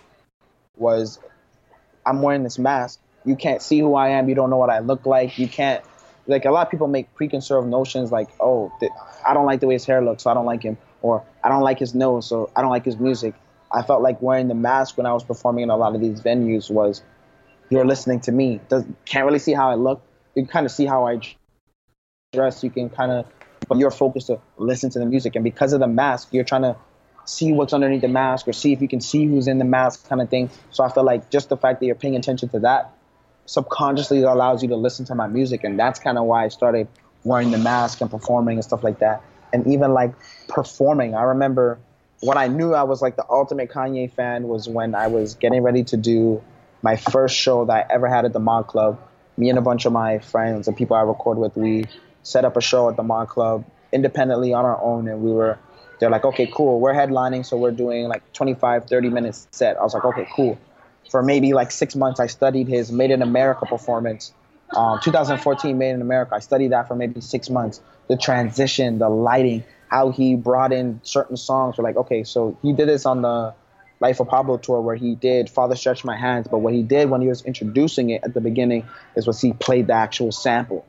was I'm wearing this mask. You can't see who I am. You don't know what I look like. You can't, like a lot of people make preconceived notions like, oh, th- I don't like the way his hair looks, so I don't like him. Or I don't like his nose, so I don't like his music. I felt like wearing the mask when I was performing in a lot of these venues was, you're listening to me. Does, can't really see how I look. You can kind of see how I dress. You can kind of, but you're focused to listen to the music. And because of the mask, you're trying to see what's underneath the mask or see if you can see who's in the mask kind of thing. So I feel like just the fact that you're paying attention to that subconsciously allows you to listen to my music. And that's kind of why I started wearing the mask and performing and stuff like that. And even like performing, I remember when I knew I was like the ultimate Kanye fan was when I was getting ready to do my first show that I ever had at the Mod Club. Me and a bunch of my friends and people I record with, we set up a show at the Mod Club independently on our own, and we were, they're like, okay, cool, we're headlining, so we're doing like twenty-five, thirty minutes set. I was like, okay, cool. For maybe like six months, I studied his Made in America performance. Um, two thousand fourteen Made in America. I studied that for maybe six months. The transition, the lighting, how he brought in certain songs. We're like, okay, so he did this on the Life of Pablo tour where he did Father Stretch My Hands. But what he did when he was introducing it at the beginning is was he played the actual sample.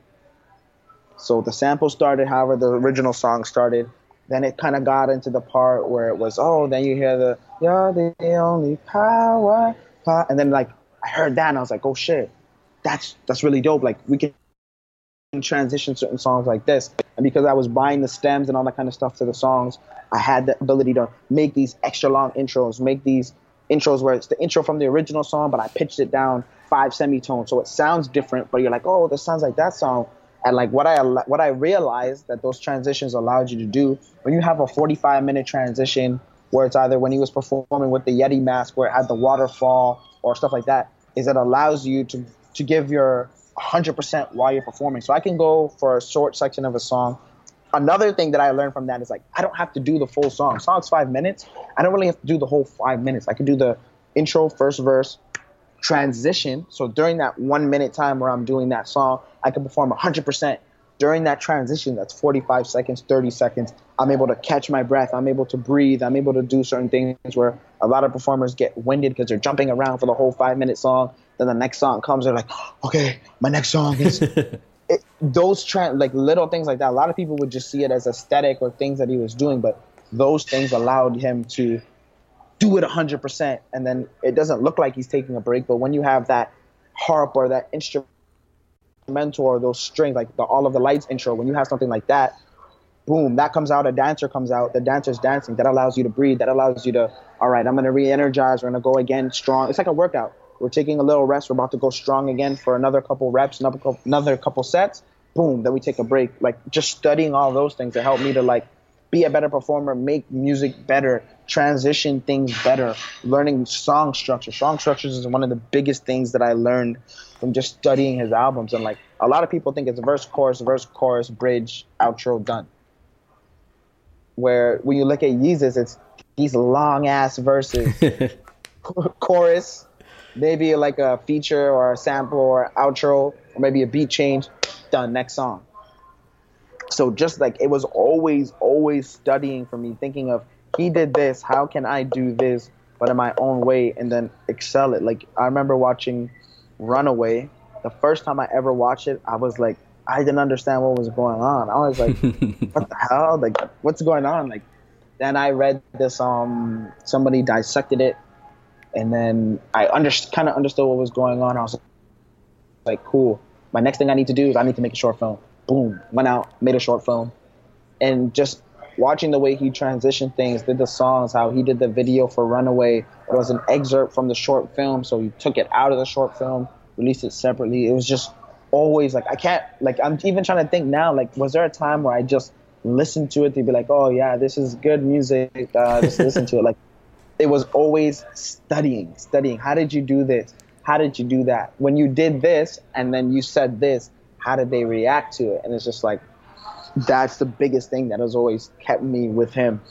So the sample started, however the original song started. Then it kind of got into the part where it was, oh, then you hear the, you're the only power, power. And then like, I heard that and I was like, oh shit, that's that's really dope. Like we can transition certain songs like this. And because I was buying the stems and all that kind of stuff to the songs, I had the ability to make these extra long intros, make these intros where it's the intro from the original song, but I pitched it down five semitones. So it sounds different, but you're like, oh, this sounds like that song. And like what I what I realized that those transitions allowed you to do when you have a forty-five minute transition where it's either when he was performing with the Yeti mask where it had the waterfall or stuff like that, is it allows you to to give your one hundred percent while you're performing. So I can go for a short section of a song. Another thing that I learned from that is like I don't have to do the full song. Song's five minutes. I don't really have to do the whole five minutes. I can do the intro, first verse, transition. So during that one minute time where I'm doing that song, I can perform one hundred percent. During that transition, that's forty-five seconds, thirty seconds, I'm able to catch my breath. I'm able to breathe. I'm able to do certain things where a lot of performers get winded because they're jumping around for the whole five-minute song. Then the next song comes, they're like, okay, my next song is... it, those tra- like little things like that, a lot of people would just see it as aesthetic or things that he was doing, but those things allowed him to do it one hundred percent. And then it doesn't look like he's taking a break, but when you have that harp or that instrument, or those strings, like the All of the Lights intro, when you have something like that, boom, that comes out, a dancer comes out, the dancer's dancing, that allows you to breathe, that allows you to, all right, I'm going to re-energize, we're going to go again strong. It's like a workout. We're taking a little rest, we're about to go strong again for another couple reps, another couple, another couple sets, boom, then we take a break. Like just studying all those things to help me to like be a better performer, make music better, transition things better, learning song structure. Song structures is one of the biggest things that I learned from just studying his albums. And like a lot of people think it's verse, chorus, verse, chorus, bridge, outro, done. Where when you look at Yeezus, it's these long ass verses, chorus, maybe like a feature or a sample or outro, or maybe a beat change, done, next song. So just like it was always, always studying for me, thinking of he did this, how can I do this, but in my own way, and then excel it. Like I remember watching Runaway. The first time I ever watched it, I was like, I didn't understand what was going on. I was like, what the hell? Like, what's going on? Like, then I read this, um, somebody dissected it, and then I under- kind of understood what was going on. I was like, cool. My next thing I need to do is I need to make a short film. Boom, went out, made a short film. And just watching the way he transitioned things, did the songs, how he did the video for Runaway. It was an excerpt from the short film, so he took it out of the short film, released it separately. It was just always like, I can't, like, I'm even trying to think now, like, was there a time where I just listened to it to be like, oh yeah, this is good music, uh, just listen to it. Like, it was always studying, studying. How did you do this? How did you do that? When you did this and then you said this, how did they react to it? And it's just like, that's the biggest thing that has always kept me with him.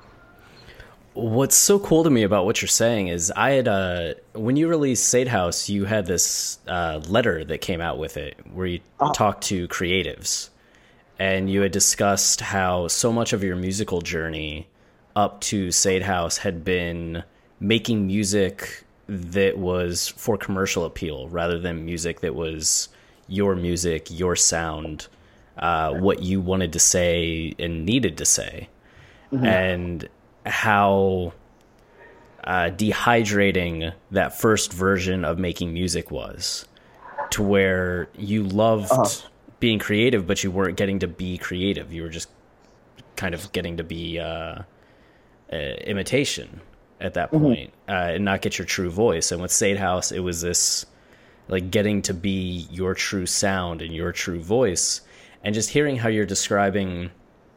What's so cool to me about what you're saying is I had, uh, when you released Sade House, you had this uh, letter that came out with it where you oh. talked to creatives, and you had discussed how so much of your musical journey up to Sade House had been making music that was for commercial appeal rather than music that was your music, your sound, uh, what you wanted to say and needed to say. Mm-hmm. And how uh, dehydrating that first version of making music was, to where you loved uh-huh. being creative, but you weren't getting to be creative. You were just kind of getting to be uh, uh, imitation at that point, mm-hmm. uh, and not get your true voice. And with Sade House, it was this like getting to be your true sound and your true voice. And just hearing how you're describing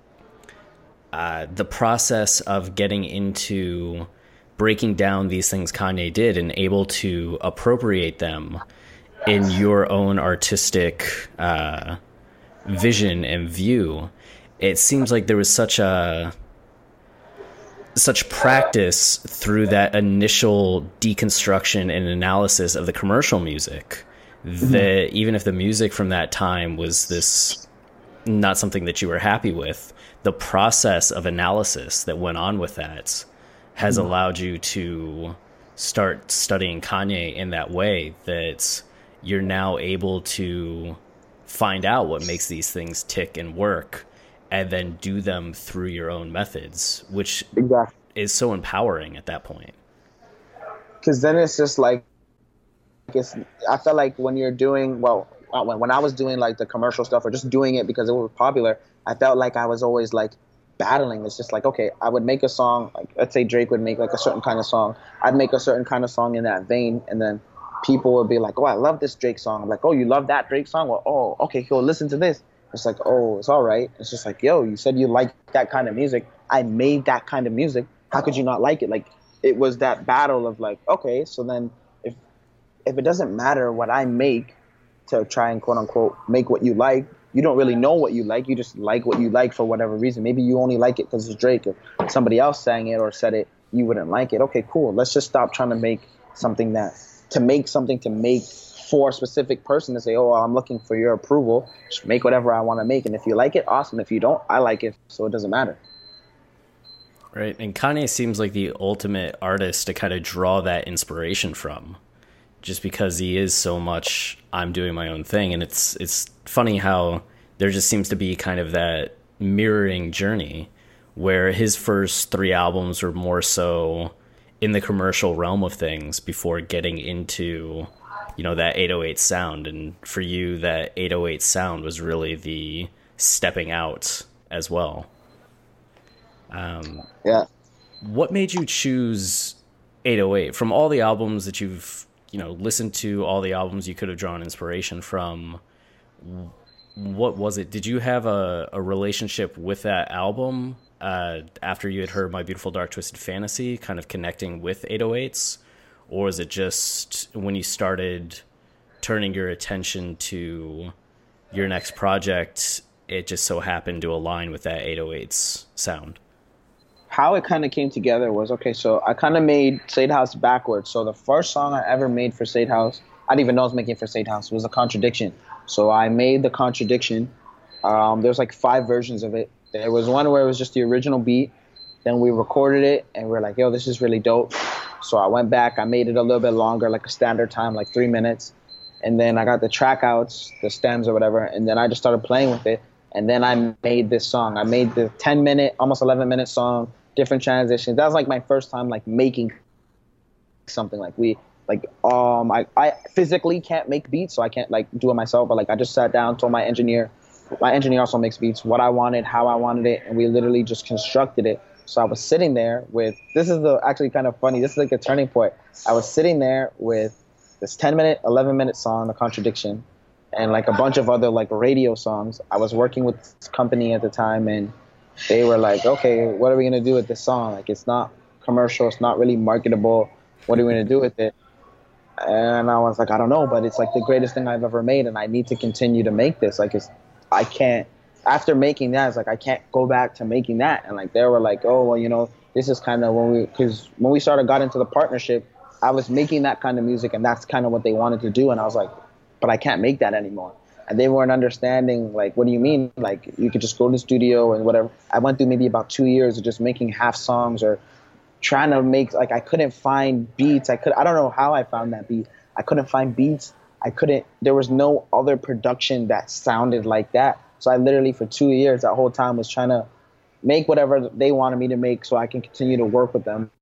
uh, the process of getting into breaking down these things Kanye did and able to appropriate them in your own artistic uh, vision and view it seems like there was such a such practice through that initial deconstruction and analysis of the commercial music mm-hmm. that even if the music from that time was this not something that you were happy with, the process of analysis that went on with that has mm-hmm. allowed you to start studying Kanye in that way, that you're now able to find out what makes these things tick and work and then do them through your own methods, which exactly. is so empowering at that point. Because then it's just like, it's, I felt like when you're doing, well, when, when I was doing like the commercial stuff or just doing it because it was popular, I felt like I was always like battling. It's just like, okay, I would make a song, like let's say Drake would make like a certain kind of song. I'd make a certain kind of song in that vein, and then people would be like, oh, I love this Drake song. I'm like, oh, you love that Drake song? Well, oh, okay, cool, listen to this. It's like, oh, it's all right. It's just like, yo, you said you like that kind of music. I made that kind of music. How could you not like it? Like, it was that battle of like, okay, so then if if it doesn't matter what I make to try and quote unquote make what you like, you don't really know what you like. You just like what you like for whatever reason. Maybe you only like it because it's Drake. If somebody else sang it or said it, you wouldn't like it. Okay, cool. Let's just stop trying to make something that, to make something to make for a specific person to say, oh, well, I'm looking for your approval. Just make whatever I want to make. And if you like it, awesome. If you don't, I like it. So it doesn't matter. Right. And Kanye seems like the ultimate artist to kind of draw that inspiration from, just because he is so much, I'm doing my own thing. And it's, it's funny how there just seems to be kind of that mirroring journey where his first three albums were more so in the commercial realm of things before getting into, you know, that eight oh eight sound. And for you, that eight oh eight sound was really the stepping out as well. Um, yeah. What made you choose eight oh eight from all the albums that you've, you know, listened to, all the albums you could have drawn inspiration from? What was it? Did you have a, a relationship with that album uh, after you had heard My Beautiful Dark Twisted Fantasy, kind of connecting with eight oh eights? Or is it just when you started turning your attention to your next project, it just so happened to align with that eight oh eights sound? How it kind of came together was, okay, so I kind of made Sade House backwards. So the first song I ever made for Sade House, I didn't even know I was making for Sade House, was A Contradiction. So I made The Contradiction. Um, there's like five versions of it. There was one where it was just the original beat. Then we recorded it, and we we're like, yo, this is really dope. So I went back, I made it a little bit longer, like a standard time, like three minutes. And then I got the track outs, the stems or whatever, and then I just started playing with it. And then I made this song. I made the ten minute, almost eleven minute song, different transitions. That was like my first time like making something. Like we, like um, I, I physically can't make beats, so I can't like do it myself. But like I just sat down, told my engineer, my engineer also makes beats, what I wanted, how I wanted it, and we literally just constructed it. So I was sitting there with, this is the actually kind of funny, this is like a turning point. I was sitting there with this ten minute, eleven minute song, The Contradiction, and like a bunch of other like radio songs. I was working with this company at the time, and they were like, okay, what are we going to do with this song? Like, it's not commercial, it's not really marketable. What are we going to do with it? And I was like, I don't know, but it's like the greatest thing I've ever made, and I need to continue to make this. Like, it's, I can't, after making that, it's like, I can't go back to making that. And like, they were like, oh, well, you know, this is kind of when we, because when we started, got into the partnership, I was making that kind of music, and that's kind of what they wanted to do. And I was like, but I can't make that anymore. And they weren't understanding, like, what do you mean? Like, you could just go to the studio and whatever. I went through maybe about two years of just making half songs or trying to make, like, I couldn't find beats. I could, I don't know how I found that beat. I couldn't find beats. I couldn't, there was no other production that sounded like that. So I literally, for two years, that whole time was trying to make whatever they wanted me to make so I can continue to work with them,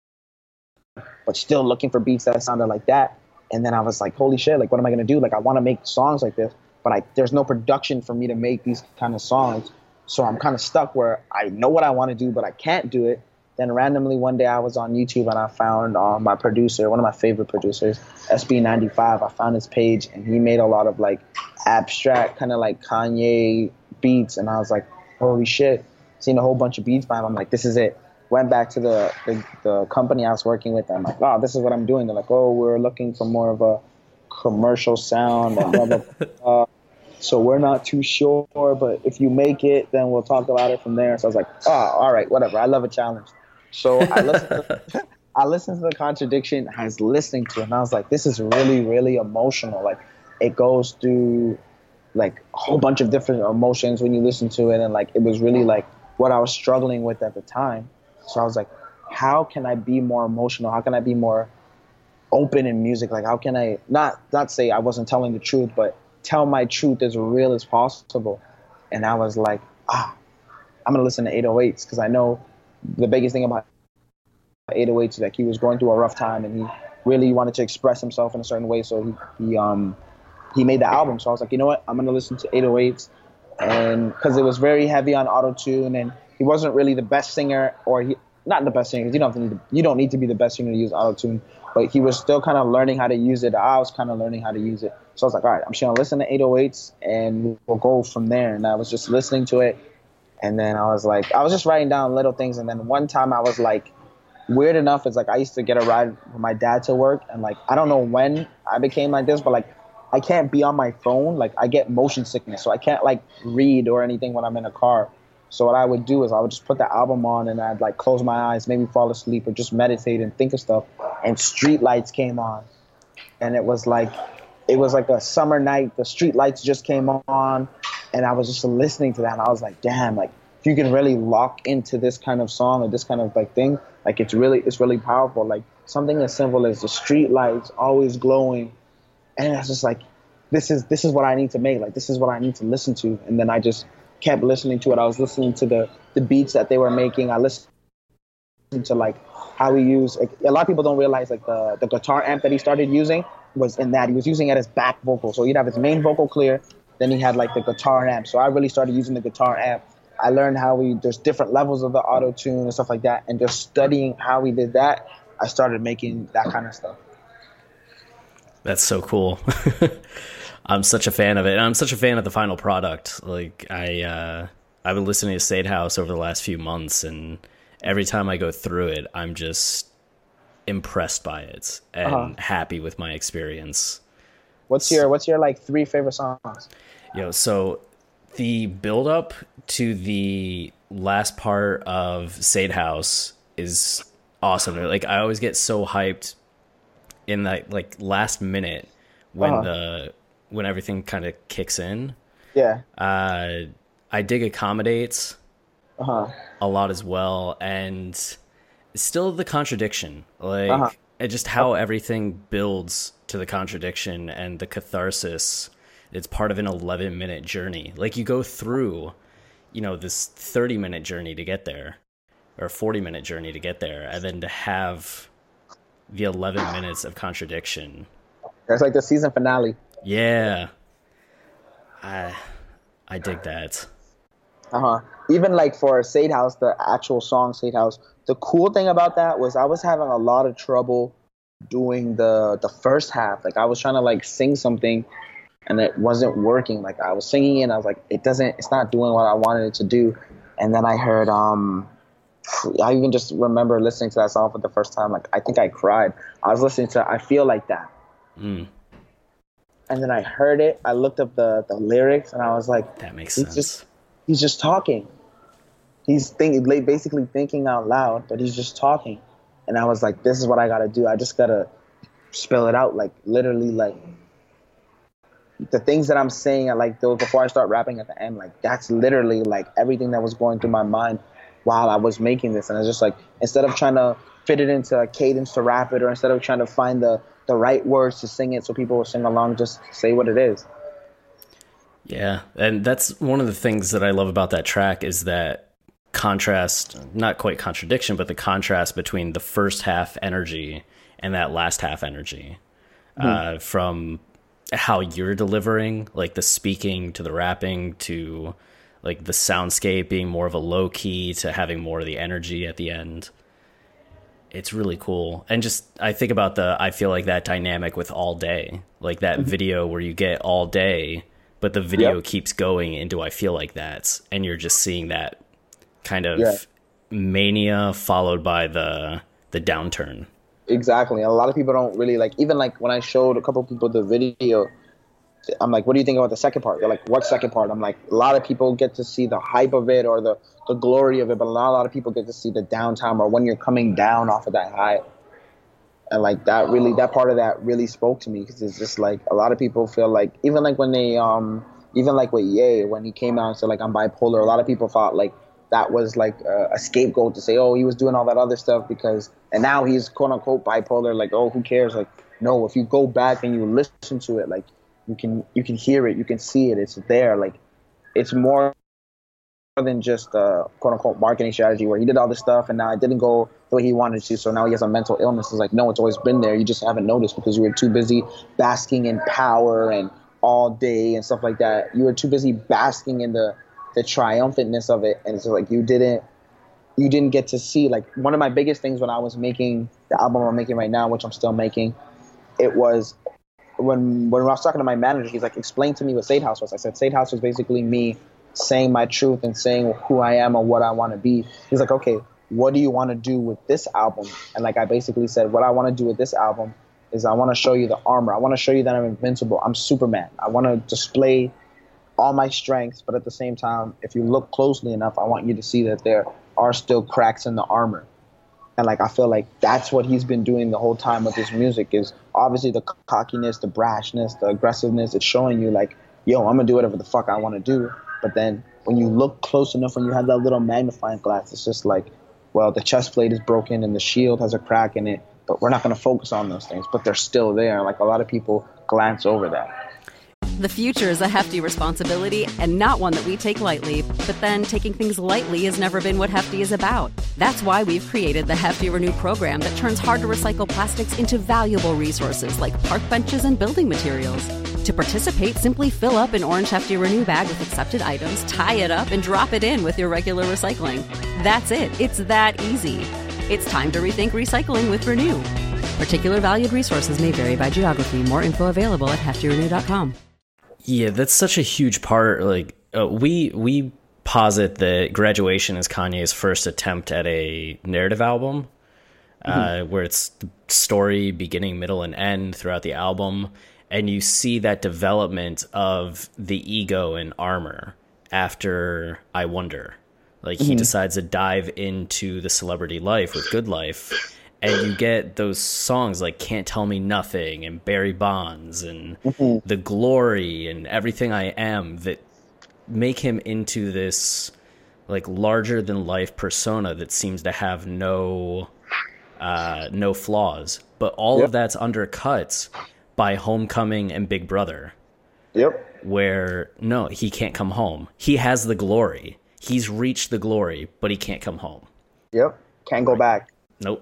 but still looking for beats that sounded like that. And then I was like, holy shit, like, what am I going to do? Like, I want to make songs like this, but I, there's no production for me to make these kind of songs. So I'm kind of stuck where I know what I want to do, but I can't do it. Then randomly one day I was on YouTube and I found uh, my producer, one of my favorite producers, S B ninety-five. I found his page, and he made a lot of like abstract kind of like Kanye beats. And I was like, holy shit, seen a whole bunch of beats by him. I'm like, this is it. Went back to the, the, the company I was working with. I'm like, oh, this is what I'm doing. They're like, oh, we're looking for more of a commercial sound. And blah, blah, blah. so we're not too sure, but if you make it, then we'll talk about it from there. So I was like, oh, all right, whatever. I love a challenge. So I listened to, I listened to the Contradiction. I was listening to it, and I was like, this is really, really emotional. Like, it goes through like a whole bunch of different emotions when you listen to it, and like it was really like what I was struggling with at the time. So I was like, how can I be more emotional? How can I be more open in music? Like, how can I not not say I wasn't telling the truth, but tell my truth as real as possible? And I was like, ah, I'm gonna listen to eight oh eights, because I know the biggest thing about eight oh eights is like he was going through a rough time, and he really wanted to express himself in a certain way. So he, he um he made the album. So I was like, you know what, I'm gonna listen to eight oh eights, and because it was very heavy on auto-tune, and he wasn't really the best singer, or he not the best singer, because you don't have to need to, you don't need to be the best singer to use auto-tune, but he was still kind of learning how to use it. I was kind of learning how to use it. So I was like, all right, I'm just gonna listen to eight oh eights, and we'll go from there. And I was just listening to it, and then I was like, I was just writing down little things. And then one time I was like, weird enough, it's like I used to get a ride with my dad to work, and like I don't know when I became like this, but like I can't be on my phone. Like I get motion sickness, so I can't like read or anything when I'm in a car. So what I would do is I would just put the album on, and I'd like close my eyes, maybe fall asleep, or just meditate and think of stuff. And Street Lights came on, and it was like it was like a summer night. The street lights just came on, and I was just listening to that, and I was like, damn, like if you can really lock into this kind of song or this kind of like thing, like it's really it's really powerful. Like something as simple as the street lights always glowing, and I was just like, this is this is what I need to make. Like this is what I need to listen to. And then I just kept listening to it. I was listening to the the beats that they were making. I listened to like how he used. Like, a lot of people don't realize like the the guitar amp that he started using was in that he was using it as back vocal. So he'd have his main vocal clear, then he had like the guitar amp. So I really started using the guitar amp. I learned how he there's different levels of the auto tune and stuff like that, and just studying how he did that, I started making that kind of stuff. That's so cool. I'm such a fan of it, and I'm such a fan of the final product. Like I, uh, I've been listening to State House over the last few months, and every time I go through it, I'm just impressed by it and uh-huh. happy with my experience. What's your What's your like three favorite songs? Yo, so the build up to the last part of State House is awesome. Like I always get so hyped in that like last minute when uh-huh. the when everything kind of kicks in. Yeah. Uh, I dig Accommodates uh-huh. a lot as well, and still the Contradiction, like uh-huh. and just how everything builds to the Contradiction and the catharsis. It's part of an eleven minute journey. Like you go through, you know, this thirty minute journey to get there, or forty minute journey to get there, and then to have the eleven minutes of Contradiction. That's like the season finale. Yeah. I I dig that. Uh-huh. Even like for State House, the actual song State House, the cool thing about that was I was having a lot of trouble doing the the first half. Like I was trying to like sing something and it wasn't working. Like I was singing it and I was like, it doesn't it's not doing what I wanted it to do. And then I heard um I even just remember listening to that song for the first time. Like I think I cried. I was listening to I Feel Like That. Mm. And then I heard it. I looked up the, the lyrics, and I was like, "That makes he's sense." Just, he's just talking. He's thinking, basically thinking out loud, but he's just talking. And I was like, "This is what I gotta do. I just gotta spell it out, like literally, like the things that I'm saying, like those before I start rapping at the end. Like that's literally like everything that was going through my mind while I was making this. And it's just like instead of trying to fit it into a cadence to rap it, or instead of trying to find the the right words to sing it so people will sing along, just say what it is." Yeah, and that's one of the things that I love about that track is that contrast, not quite contradiction, but the contrast between the first half energy and that last half energy. Mm-hmm. Uh, from how you're delivering, like the speaking to the rapping to like the soundscape being more of a low key to having more of the energy at the end. It's really cool. And just, I think about the, I Feel Like That dynamic with All Day, like that mm-hmm. video where you get All Day, but the video yep. keeps going into I Feel Like That. And you're just seeing that kind of yeah. mania followed by the, the downturn. Exactly. A lot of people don't really like, even like when I showed a couple people the video, I'm like, what do you think about the second part? They're like, what second part? I'm like, a lot of people get to see the hype of it or the, the glory of it, but not a lot of people get to see the downtime or when you're coming down off of that high. And like that really, that part of that really spoke to me because it's just like a lot of people feel like, even like when they, um, even like with Ye, when he came out and said like, I'm bipolar, a lot of people thought like that was like a, a scapegoat to say, oh, he was doing all that other stuff because, and now he's quote unquote bipolar. Like, oh, who cares? Like, no, if you go back and you listen to it, like you can, you can hear it, you can see it. It's there. Like it's more than just a quote unquote marketing strategy where he did all this stuff and now it didn't go the way he wanted to. So now he has a mental illness. It's like, no, it's always been there. You just haven't noticed because you were too busy basking in power and all day and stuff like that. You were too busy basking in the, the triumphantness of it. And it's like, you didn't, you didn't get to see like one of my biggest things when I was making the album I'm making right now, which I'm still making, it was when, when I was talking to my manager, he's like, explain to me what Sade House was. I said, Sade House was basically me saying my truth and saying who I am or what I want to be. He's like, okay, what do you want to do with this album? And like I basically said, what I want to do with this album is I want to show you the armor. I want to show you that I'm invincible. I'm Superman. I want to display all my strengths, but at the same time, if you look closely enough, I want you to see that there are still cracks in the armor. And like I feel like that's what he's been doing the whole time with his music is obviously the cockiness, the brashness, the aggressiveness. It's showing you like, yo, I'm going to do whatever the fuck I want to do. But then when you look close enough, when you have that little magnifying glass, it's just like, well, the chest plate is broken and the shield has a crack in it, but we're not going to focus on those things, but they're still there. Like a lot of people glance over that. The future is a hefty responsibility and not one that we take lightly. But then taking things lightly has never been what Hefty is about. That's why we've created the Hefty Renew program that turns hard to recycle plastics into valuable resources like park benches and building materials. To participate, simply fill up an orange Hefty Renew bag with accepted items, tie it up, and drop it in with your regular recycling. That's it. It's that easy. It's time to rethink recycling with Renew. Particular valued resources may vary by geography. More info available at hefty renew dot com. Yeah, that's such a huge part. Like uh, we we posit that Graduation is Kanye's first attempt at a narrative album, mm-hmm. uh, where it's the story beginning, middle, and end throughout the album, and you see that development of the ego and armor after I Wonder. Like mm-hmm. he decides to dive into the celebrity life with Good Life. And you get those songs like Can't Tell Me Nothing and Barry Bonds and mm-hmm. The Glory and Everything I Am that make him into this like larger than life persona that seems to have no uh, no flaws. But all yep. of that's undercut by Homecoming and Big Brother. Yep. Where, no, he can't come home. He has the glory. He's reached the glory, but he can't come home. Yep. Can't go back. Nope.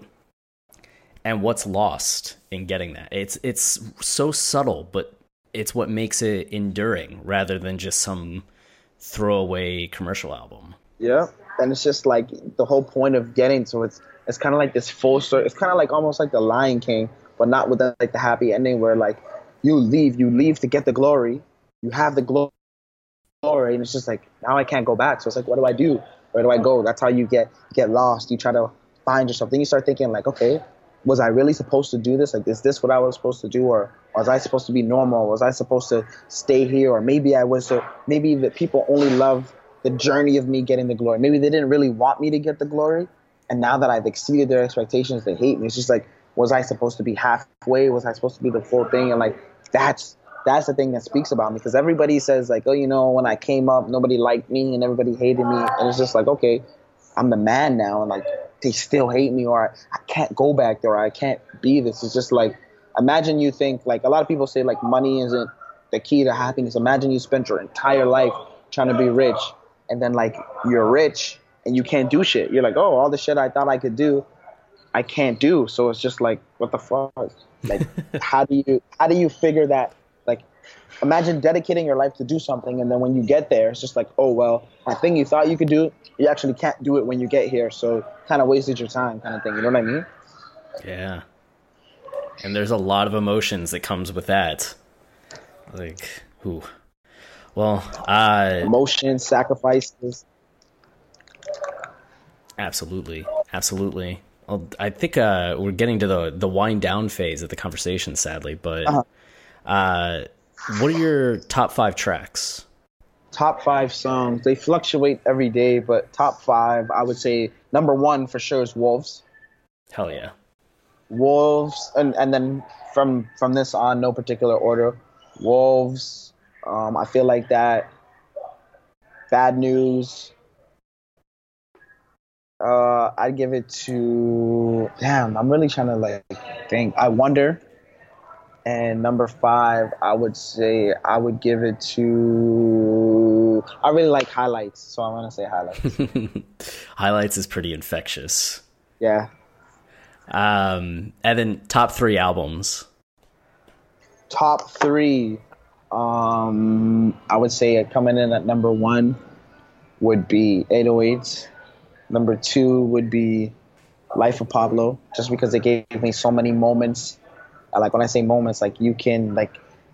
And what's lost in getting that? It's it's so subtle, but it's what makes it enduring rather than just some throwaway commercial album. Yeah, and it's just like the whole point of getting to it's it's kind of like this full circle. It's kind of like almost like the Lion King, but not with the, like the happy ending where like you leave, you leave to get the glory, you have the glo- glory, and it's just like now I can't go back. So it's like, what do I do? Where do I go? That's how you get get lost. You try to find yourself. Then you start thinking like, okay, was I really supposed to do this? Like, is this what I was supposed to do? Or was I supposed to be normal? Was I supposed to stay here? Or maybe I was, so maybe the people only love the journey of me getting the glory. Maybe they didn't really want me to get the glory. And now that I've exceeded their expectations, they hate me. It's just like, was I supposed to be halfway? Was I supposed to be the full thing? And like, that's, that's the thing that speaks about me. Because everybody says like, oh, you know, when I came up, nobody liked me and everybody hated me. And it's just like, okay, I'm the man now. And like, they still hate me, or I can't go back there, or I can't be this. It's just like, imagine you think, like a lot of people say like money isn't the key to happiness. Imagine you spent your entire life trying to be rich, and then like you're rich and you can't do shit. You're like, oh, all the shit I thought I could do, I can't do. So it's just like, what the fuck? Like, how do you, how do you figure that? Like, imagine dedicating your life to do something, and then when you get there, it's just like, oh, well, that thing you thought you could do, you actually can't do it when you get here. So kind of wasted your time kind of thing. You know what I mean? Yeah. And there's a lot of emotions that comes with that. Like, who? Well, uh... emotions, sacrifices. Absolutely. Absolutely. Well, I think uh, we're getting to the, the wind down phase of the conversation, sadly, but... Uh-huh. Uh, What are your top five tracks? Top five songs. They fluctuate every day, but top five, I would say number one for sure is Wolves. Hell yeah. Wolves, and, and then from from this on, no particular order. Wolves, um, I feel like that. Bad News. Uh, I'd give it to, damn, I'm really trying to like think. I Wonder. And number five, I would say I would give it to, I really like Highlights, so I want to say Highlights. Highlights is pretty infectious. Yeah. Um, and then top three albums. Top three, um, I would say coming in at number one would be eight oh eights. Number two would be Life of Pablo, just because it gave me so many moments. Like when I say moments, like you can like,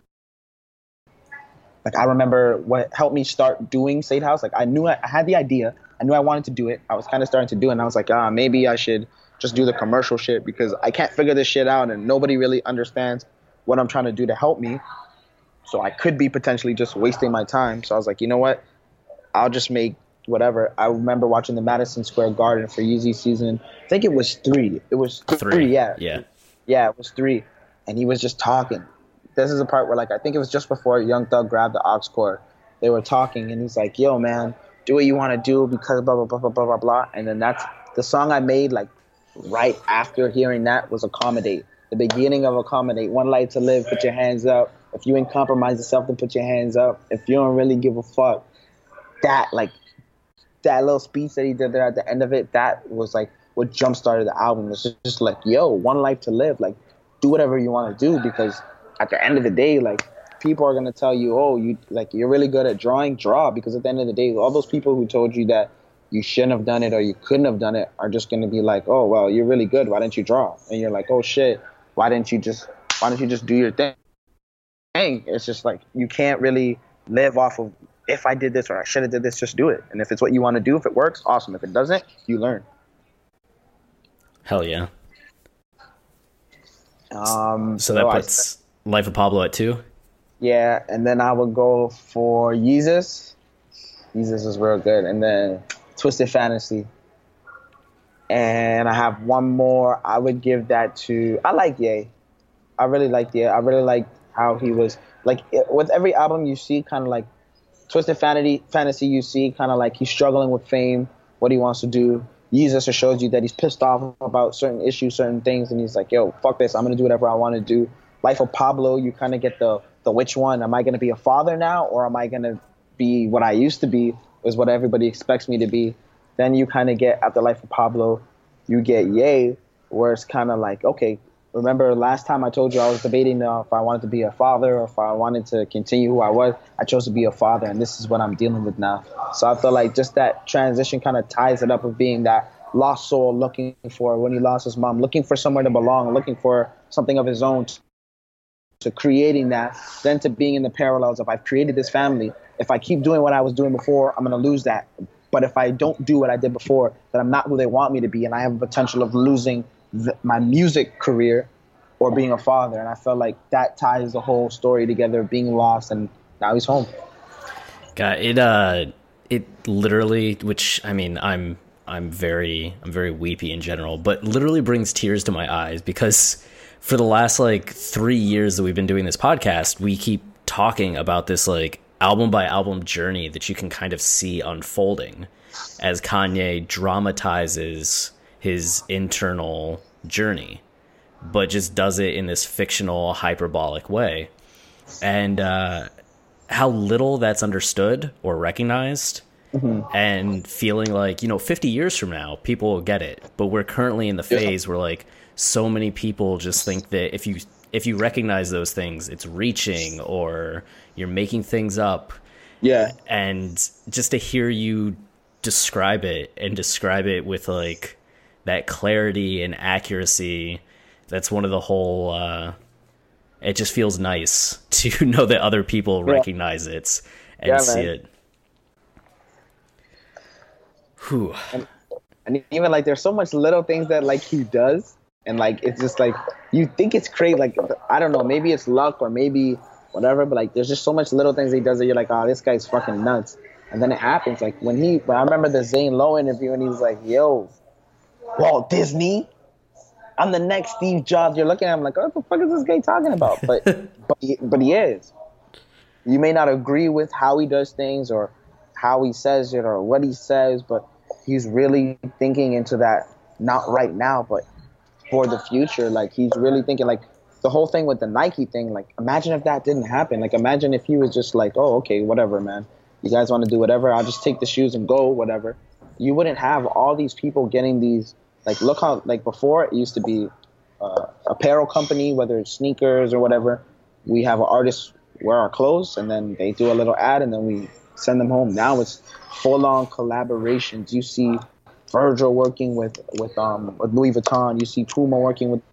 like I remember what helped me start doing State House. Like I knew I, I had the idea, I knew I wanted to do it. I was kind of starting to do it, and I was like, ah, maybe I should just do the commercial shit because I can't figure this shit out, and nobody really understands what I'm trying to do to help me. So I could be potentially just wasting my time. So I was like, you know what? I'll just make whatever. I remember watching the Madison Square Garden for Yeezy season. I think it was three. It was three. three yeah. Yeah. Yeah, it was three. And he was just talking. This is a part where, like, I think it was just before Young Thug grabbed the aux cord. They were talking, and he's like, yo, man, do what you want to do because blah, blah, blah, blah, blah, blah, blah. And then that's the song I made, like, right after hearing that was Accommodate. The beginning of Accommodate. One life to live, put your hands up. If you ain't compromise yourself, then put your hands up. If you don't really give a fuck. That, like, that little speech that he did there at the end of it, that was, like, what jump-started the album. It's just, just like, yo, one life to live. Like, do whatever you want to do, because at the end of the day, like, people are going to tell you, oh, you like you're really good at drawing, draw, because at the end of the day, all those people who told you that you shouldn't have done it or you couldn't have done it are just going to be like, oh, well, you're really good, why didn't you draw? And you're like, oh shit, why didn't you just why don't you just do your thing? It's just like, you can't really live off of, if I did this or I should have did this, just do it. And if it's what you want to do, if it works, awesome. If it doesn't, you learn. Hell yeah. Um, so that so puts I, Life of Pablo at two? Yeah, and then I would go for Yeezus. Yeezus is real good. And then Twisted Fantasy. And I have one more. I would give that to, I like Ye. I really like Ye. I really like how he was, like, it, with every album you see kind of like Twisted Fantasy, Fantasy you see kind of like he's struggling with fame, what he wants to do. Yeezus shows you that he's pissed off about certain issues, certain things, and he's like, yo, fuck this, I'm going to do whatever I want to do. Life of Pablo, you kind of get the, the which one. Am I going to be a father now, or am I going to be what I used to be, is what everybody expects me to be? Then you kind of get, after Life of Pablo, you get Ye, where it's kind of like, okay, remember last time I told you I was debating uh, if I wanted to be a father or if I wanted to continue who I was. I chose to be a father, and this is what I'm dealing with now. So I feel like just that transition kind of ties it up with being that lost soul looking for, when he lost his mom, looking for somewhere to belong, looking for something of his own, to creating that, then to being in the parallels of, I've created this family. If I keep doing what I was doing before, I'm going to lose that. But if I don't do what I did before, then I'm not who they want me to be, and I have a potential of losing the, my music career or being a father. And I felt like that ties the whole story together, being lost, and now he's home. God, it uh it literally, which I mean, I'm I'm very I'm very weepy in general, but literally brings tears to my eyes, because for the last like three years that we've been doing this podcast, we keep talking about this like album by album journey that you can kind of see unfolding as Kanye dramatizes his internal journey, but just does it in this fictional, hyperbolic way. And uh, how little that's understood or recognized, mm-hmm. and feeling like, you know, fifty years from now, people will get it. But we're currently in the phase yeah. where like so many people just think that if you if you recognize those things, it's reaching or you're making things up. Yeah. And just to hear you describe it and describe it with like that clarity and accuracy, that's one of the whole, uh, it just feels nice to know that other people yeah. recognize it and yeah, see man. it. Whew. And, and even like, there's so much little things that like he does. And like, it's just like, you think it's crazy. Like, I don't know, maybe it's luck or maybe whatever. But like, there's just so much little things he does that you're like, oh, this guy's fucking nuts. And then it happens. Like when he, when I remember the Zane Lowe interview, and he was like, yo, Walt Disney, I'm the next Steve Jobs. You're looking at him like, what the fuck is this guy talking about? But but he, but he is. You may not agree with how he does things or how he says it or what he says, but he's really thinking into that, not right now, but for the future. Like he's really thinking, like the whole thing with the Nike thing, like imagine if that didn't happen. Like imagine if he was just like, oh, okay, whatever, man. You guys want to do whatever, I'll just take the shoes and go, whatever. You wouldn't have all these people getting these, like look how, like before it used to be uh, apparel company, whether it's sneakers or whatever. We have an artist wear our clothes and then they do a little ad and then we send them home. Now it's full-on collaborations. You see Virgil working with with um with Louis Vuitton. You see Puma working with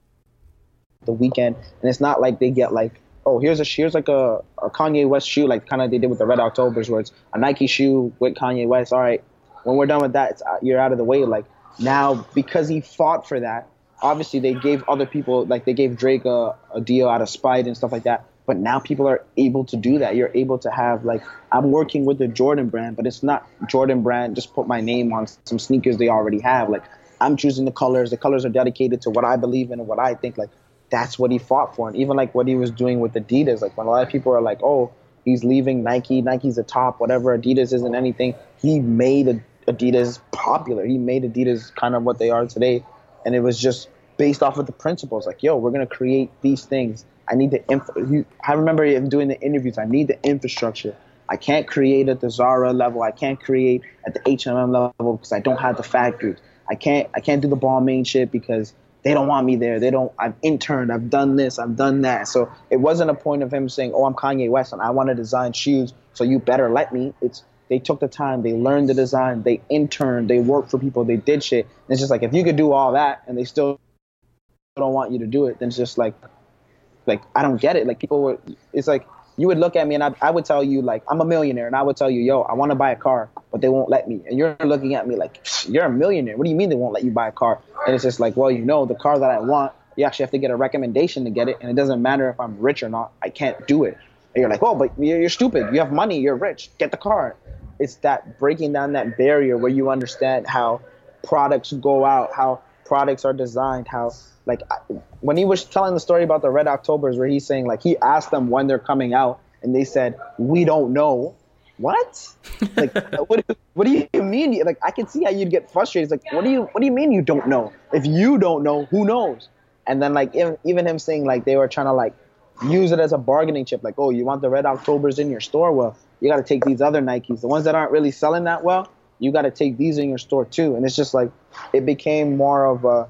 The Weeknd, and it's not like they get like, oh, here's a here's like a, a Kanye West shoe, like kind of they did with the Red Octobers, where it's a Nike shoe with Kanye West. All right, when we're done with that, it's, you're out of the way. Like now, because he fought for that, obviously they gave other people, like they gave Drake a, a deal out of spite and stuff like that. But now people are able to do that. You're able to have, like, I'm working with the Jordan brand, but it's not Jordan brand, just put my name on some sneakers they already have. Like, I'm choosing the colors. The colors are dedicated to what I believe in and what I think. Like, that's what he fought for. And even, like, what he was doing with Adidas. Like, when a lot of people are like, oh, he's leaving Nike. Nike's a top, whatever. Adidas isn't anything. He made Adidas popular. He made Adidas kind of what they are today. And it was just based off of the principles. Like, yo, we're going to create these things. I need the inf- I remember him doing the interviews. I need the infrastructure. I can't create at the Zara level. I can't create at the H and M level because I don't have the factories. I can't I can't do the Balmain shit because they don't want me there. They don't. I've interned. I've done this. I've done that. So it wasn't a point of him saying, "Oh, I'm Kanye West and I want to design shoes, so you better let me." It's they took the time. They learned the design. They interned. They worked for people. They did shit. And it's just like if you could do all that and they still don't want you to do it, then it's just like. Like, I don't get it. Like, people were, it's like, you would look at me and I, I would tell you, like, I'm a millionaire. And I would tell you, yo, I want to buy a car, but they won't let me. And you're looking at me like, you're a millionaire. What do you mean they won't let you buy a car? And it's just like, well, you know, the car that I want, you actually have to get a recommendation to get it. And it doesn't matter if I'm rich or not. I can't do it. And you're like, oh, but you're, you're stupid. You have money. You're rich. Get the car. It's that breaking down that barrier where you understand how products go out, how products are designed, how, like, when he was telling the story about the Red Octobers, where he's saying, like, he asked them when they're coming out, and they said, we don't know. What? Like, what, what do you mean? Like, I can see how you'd get frustrated. It's like, what do you, what do you mean you don't know? If you don't know, who knows? And then, like, even, even him saying, like, they were trying to, like, use it as a bargaining chip. Like, oh, you want the Red Octobers in your store? Well, you got to take these other Nikes. The ones that aren't really selling that well, you got to take these in your store, too. And it's just, like, it became more of a,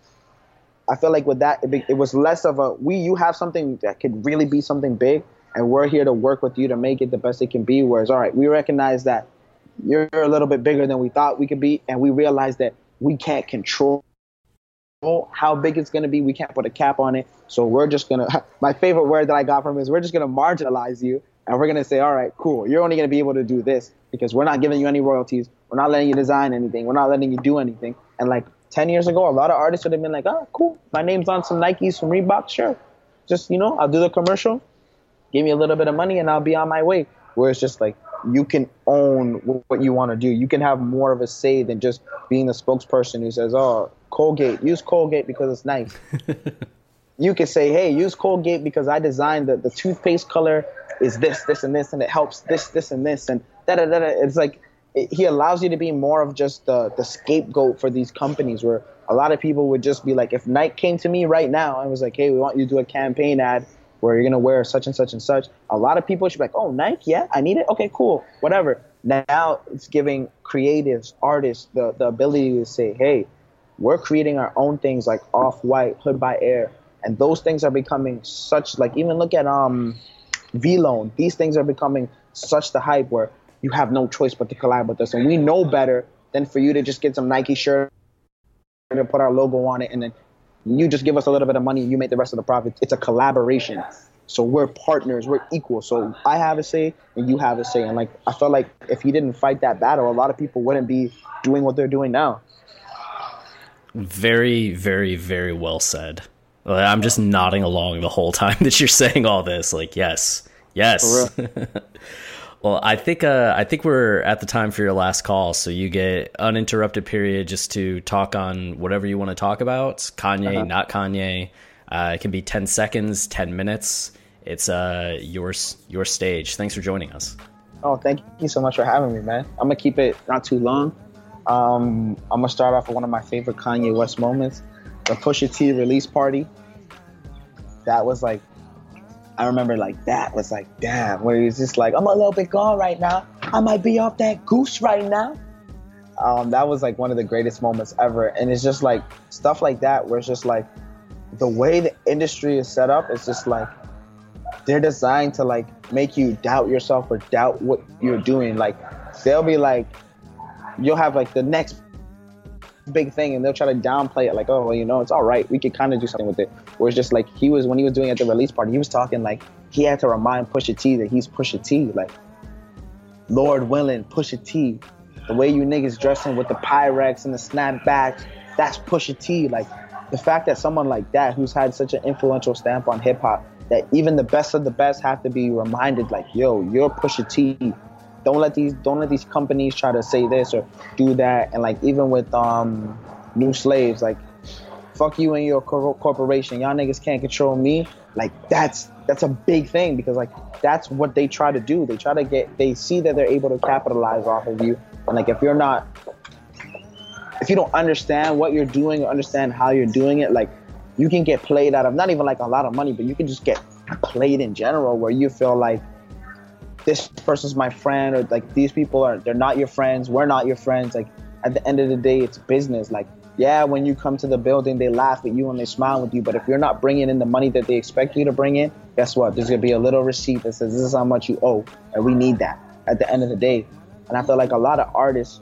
I feel like with that, it, be, it was less of a, we, you have something that could really be something big, and we're here to work with you to make it the best it can be. Whereas, all right, we recognize that you're a little bit bigger than we thought we could be, and we realize that we can't control how big it's going to be. We can't put a cap on it. So we're just going to, my favorite word that I got from him is we're just going to marginalize you, and we're going to say, all right, cool, you're only going to be able to do this because we're not giving you any royalties. We're not letting you design anything. We're not letting you do anything. And, like, ten years ago, a lot of artists would have been like, oh, cool. My name's on some Nikes, some Reebok, sure. Just, you know, I'll do the commercial, give me a little bit of money, and I'll be on my way. Where it's just like, you can own what you want to do. You can have more of a say than just being the spokesperson who says, oh, Colgate, use Colgate because it's nice. You can say, hey, use Colgate because I designed the, the toothpaste color is this, this, and this, and it helps this, this, and this, and da-da-da-da. It's like, it, he allows you to be more of just the, the scapegoat for these companies, where a lot of people would just be like, if Nike came to me right now and was like, hey, we want you to do a campaign ad where you're going to wear such and such and such, a lot of people should be like, oh, Nike, yeah, I need it. Okay, cool, whatever. Now it's giving creatives, artists, the, the ability to say, hey, we're creating our own things like Off-White, Hood by Air. And those things are becoming such, like, even look at um, V-Loan. These things are becoming such the hype where you have no choice but to collab with us. And we know better than for you to just get some Nike shirt and put our logo on it, and then you just give us a little bit of money and you make the rest of the profit. It's a collaboration. So we're partners, we're equal. So I have a say and you have a say. And, like, I felt like if he didn't fight that battle, a lot of people wouldn't be doing what they're doing now. Very, very, very well said. I'm just nodding along the whole time that you're saying all this. Like, yes, Yes. Well, I think uh, I think we're at the time for your last call, so you get uninterrupted period just to talk on whatever you want to talk about. Kanye, uh-huh. not Kanye. Uh, it can be ten seconds, ten minutes. It's uh, your your stage. Thanks for joining us. Oh, thank you so much for having me, man. I'm gonna keep it not too long. Um, I'm gonna start off with one of my favorite Kanye West moments, the Pusha T release party. That was like. I remember like that was like, damn, where he was just like, I'm a little bit gone right now. I might be off that goose right now. Um, that was like one of the greatest moments ever. And it's just like stuff like that where it's just like the way the industry is set up, it's just like they're designed to like make you doubt yourself or doubt what you're doing. Like they'll be like, you'll have like the next big thing and they'll try to downplay it like, oh, well, you know, it's all right, we could kind of do something with it. Where it's just like he was, when he was doing it at the release party, he was talking like he had to remind Pusha T that he's Pusha T, like Lord willing, Pusha T. The way you niggas dressing with the Pyrex and the snapbacks, that's Pusha T. Like the fact that someone like that who's had such an influential stamp on hip hop, that even the best of the best have to be reminded like, yo, you're Pusha T. Don't let these don't let these companies try to say this or do that. And like even with um New Slaves, like fuck you and your cor- corporation. Y'all niggas can't control me. Like that's that's a big thing because like that's what they try to do. They try to get they see that they're able to capitalize off of you. And like if you're not if you don't understand what you're doing or understand how you're doing it, like you can get played out of not even like a lot of money, but you can just get played in general where you feel like this person's my friend or like these people are they're not your friends, we're not your friends. Like at the end of the day, it's business. Like yeah, when you come to the building they laugh at you and they smile with you, but if you're not bringing in the money that they expect you to bring in, guess what, there's gonna be a little receipt that says this is how much you owe and we need that at the end of the day. And I feel like a lot of artists,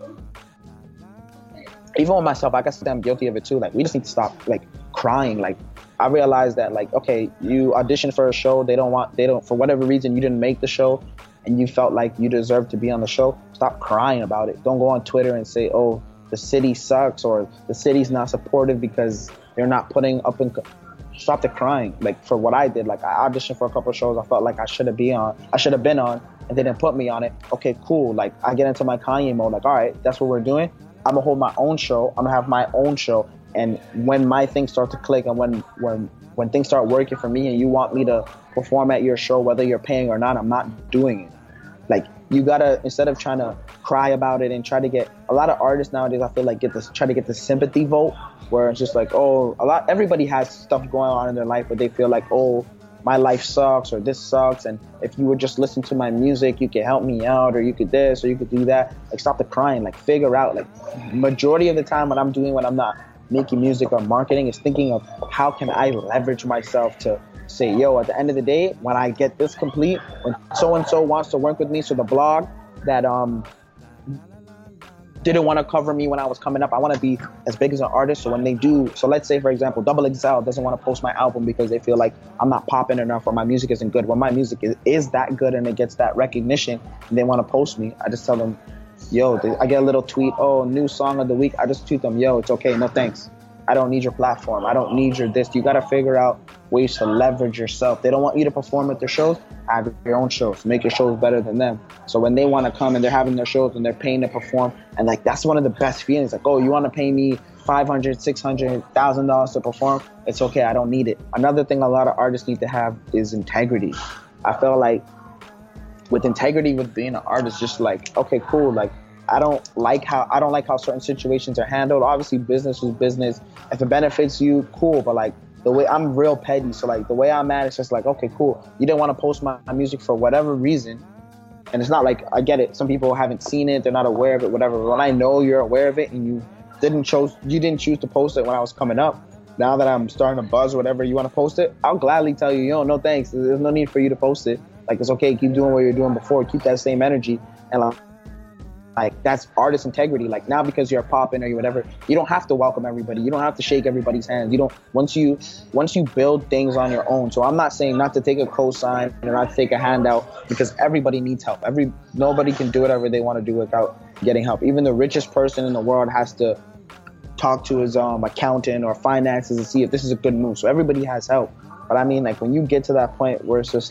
even with myself, I guess I'm guilty of it too, like we just need to stop like crying. Like I realized that like, okay, you auditioned for a show, they don't want they don't for whatever reason you didn't make the show and you felt like you deserved to be on the show, stop crying about it. Don't go on Twitter and say, oh, the city sucks or the city's not supportive because they're not putting up in... Stop the crying. Like for what I did, like I auditioned for a couple of shows I felt like I should have been on, I should have been on and they didn't put me on it. Okay, cool. Like I get into my Kanye mode, like, all right, that's what we're doing. I'm gonna hold my own show. I'm gonna have my own show. And when my things start to click and when when when things start working for me and you want me to perform at your show, whether you're paying or not, I'm not doing it. Like you gotta, instead of trying to cry about it and try to get, a lot of artists nowadays, I feel like get this, try to get the sympathy vote where it's just like, oh, a lot, everybody has stuff going on in their life where they feel like, oh, my life sucks or this sucks. And if you would just listen to my music, you could help me out or you could this or you could do that. Like stop the crying, like figure out, like majority of the time when I'm doing, when I'm not making music or marketing is thinking of how can I leverage myself to say, yo, at the end of the day, when I get this complete, when so-and-so wants to work with me, so the blog that um didn't want to cover me when I was coming up, I want to be as big as an artist. So when they do, so let's say, for example, Double X L doesn't want to post my album because they feel like I'm not popping enough or my music isn't good. When my music is, is that good and it gets that recognition and they want to post me, I just tell them, yo, I get a little tweet, oh, new song of the week. I just tweet them, yo, it's okay, no thanks. I don't need your platform. I don't need your this. You got to figure out ways to leverage yourself. They don't want you to perform at their shows. Have your own shows. Make your shows better than them. So when they want to come and they're having their shows and they're paying to perform, and like that's one of the best feelings. Like, oh, you want to pay me five hundred dollars, six hundred dollars, one thousand dollars to perform? It's okay. I don't need it. Another thing a lot of artists need to have is integrity. I feel like with integrity, with being an artist, just like, okay, cool. Like, I don't like how I don't like how certain situations are handled. Obviously, business is business. If it benefits you, cool. But like the way I'm real petty, so like the way I'm at, it's just like, okay, cool. You didn't want to post my, my music for whatever reason, and it's not like I get it. Some people haven't seen it, they're not aware of it, whatever. But when I know you're aware of it and you didn't chose, you didn't choose to post it when I was coming up. Now that I'm starting to buzz or whatever, you want to post it, I'll gladly tell you, yo, no thanks. There's no need for you to post it. Like it's okay. Keep doing what you're doing before. Keep that same energy and like. Like that's artist integrity. Like now because you're popping or whatever, you don't have to welcome everybody. You don't have to shake everybody's hands. You don't once you once you build things on your own. So I'm not saying not to take a cosign or not to take a handout because everybody needs help. Every nobody can do whatever they want to do without getting help. Even the richest person in the world has to talk to his um accountant or finances and see if this is a good move. So everybody has help. But I mean, like when you get to that point where it's just like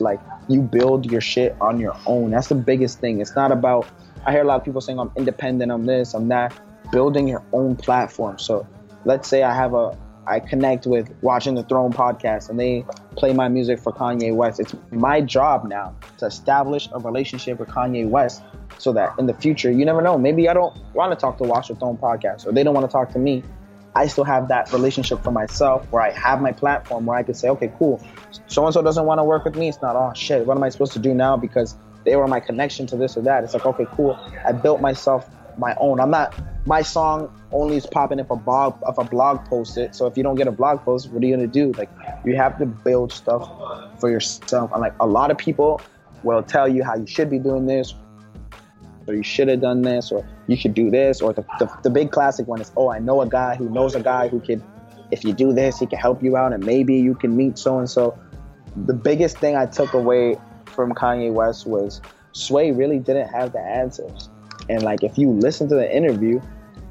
you build your shit on your own. That's the biggest thing. It's not about, I hear a lot of people saying I'm independent, I'm this, I'm that. Building your own platform. So let's say I have a, I connect with Watching the Throne podcast and they play my music for Kanye West. It's my job now to establish a relationship with Kanye West so that in the future, you never know, maybe I don't want to talk to Watch the Throne podcast or they don't want to talk to me. I still have that relationship for myself where I have my platform where I can say, okay, cool. So-and-so doesn't want to work with me. It's not, oh shit, what am I supposed to do now? Because they were my connection to this or that. It's like, okay, cool. I built myself my own. I'm not, my song only is popping if a blog, if a blog posts it. So if you don't get a blog post, what are you going to do? Like, you have to build stuff for yourself. And like a lot of people will tell you how you should be doing this, or you should have done this, or you should do this, or the, the, the big classic one is, oh, I know a guy who knows a guy who could, if you do this, he can help you out and maybe you can meet so-and-so. The biggest thing I took away from Kanye West was Sway really didn't have the answers. And like, if you listen to the interview,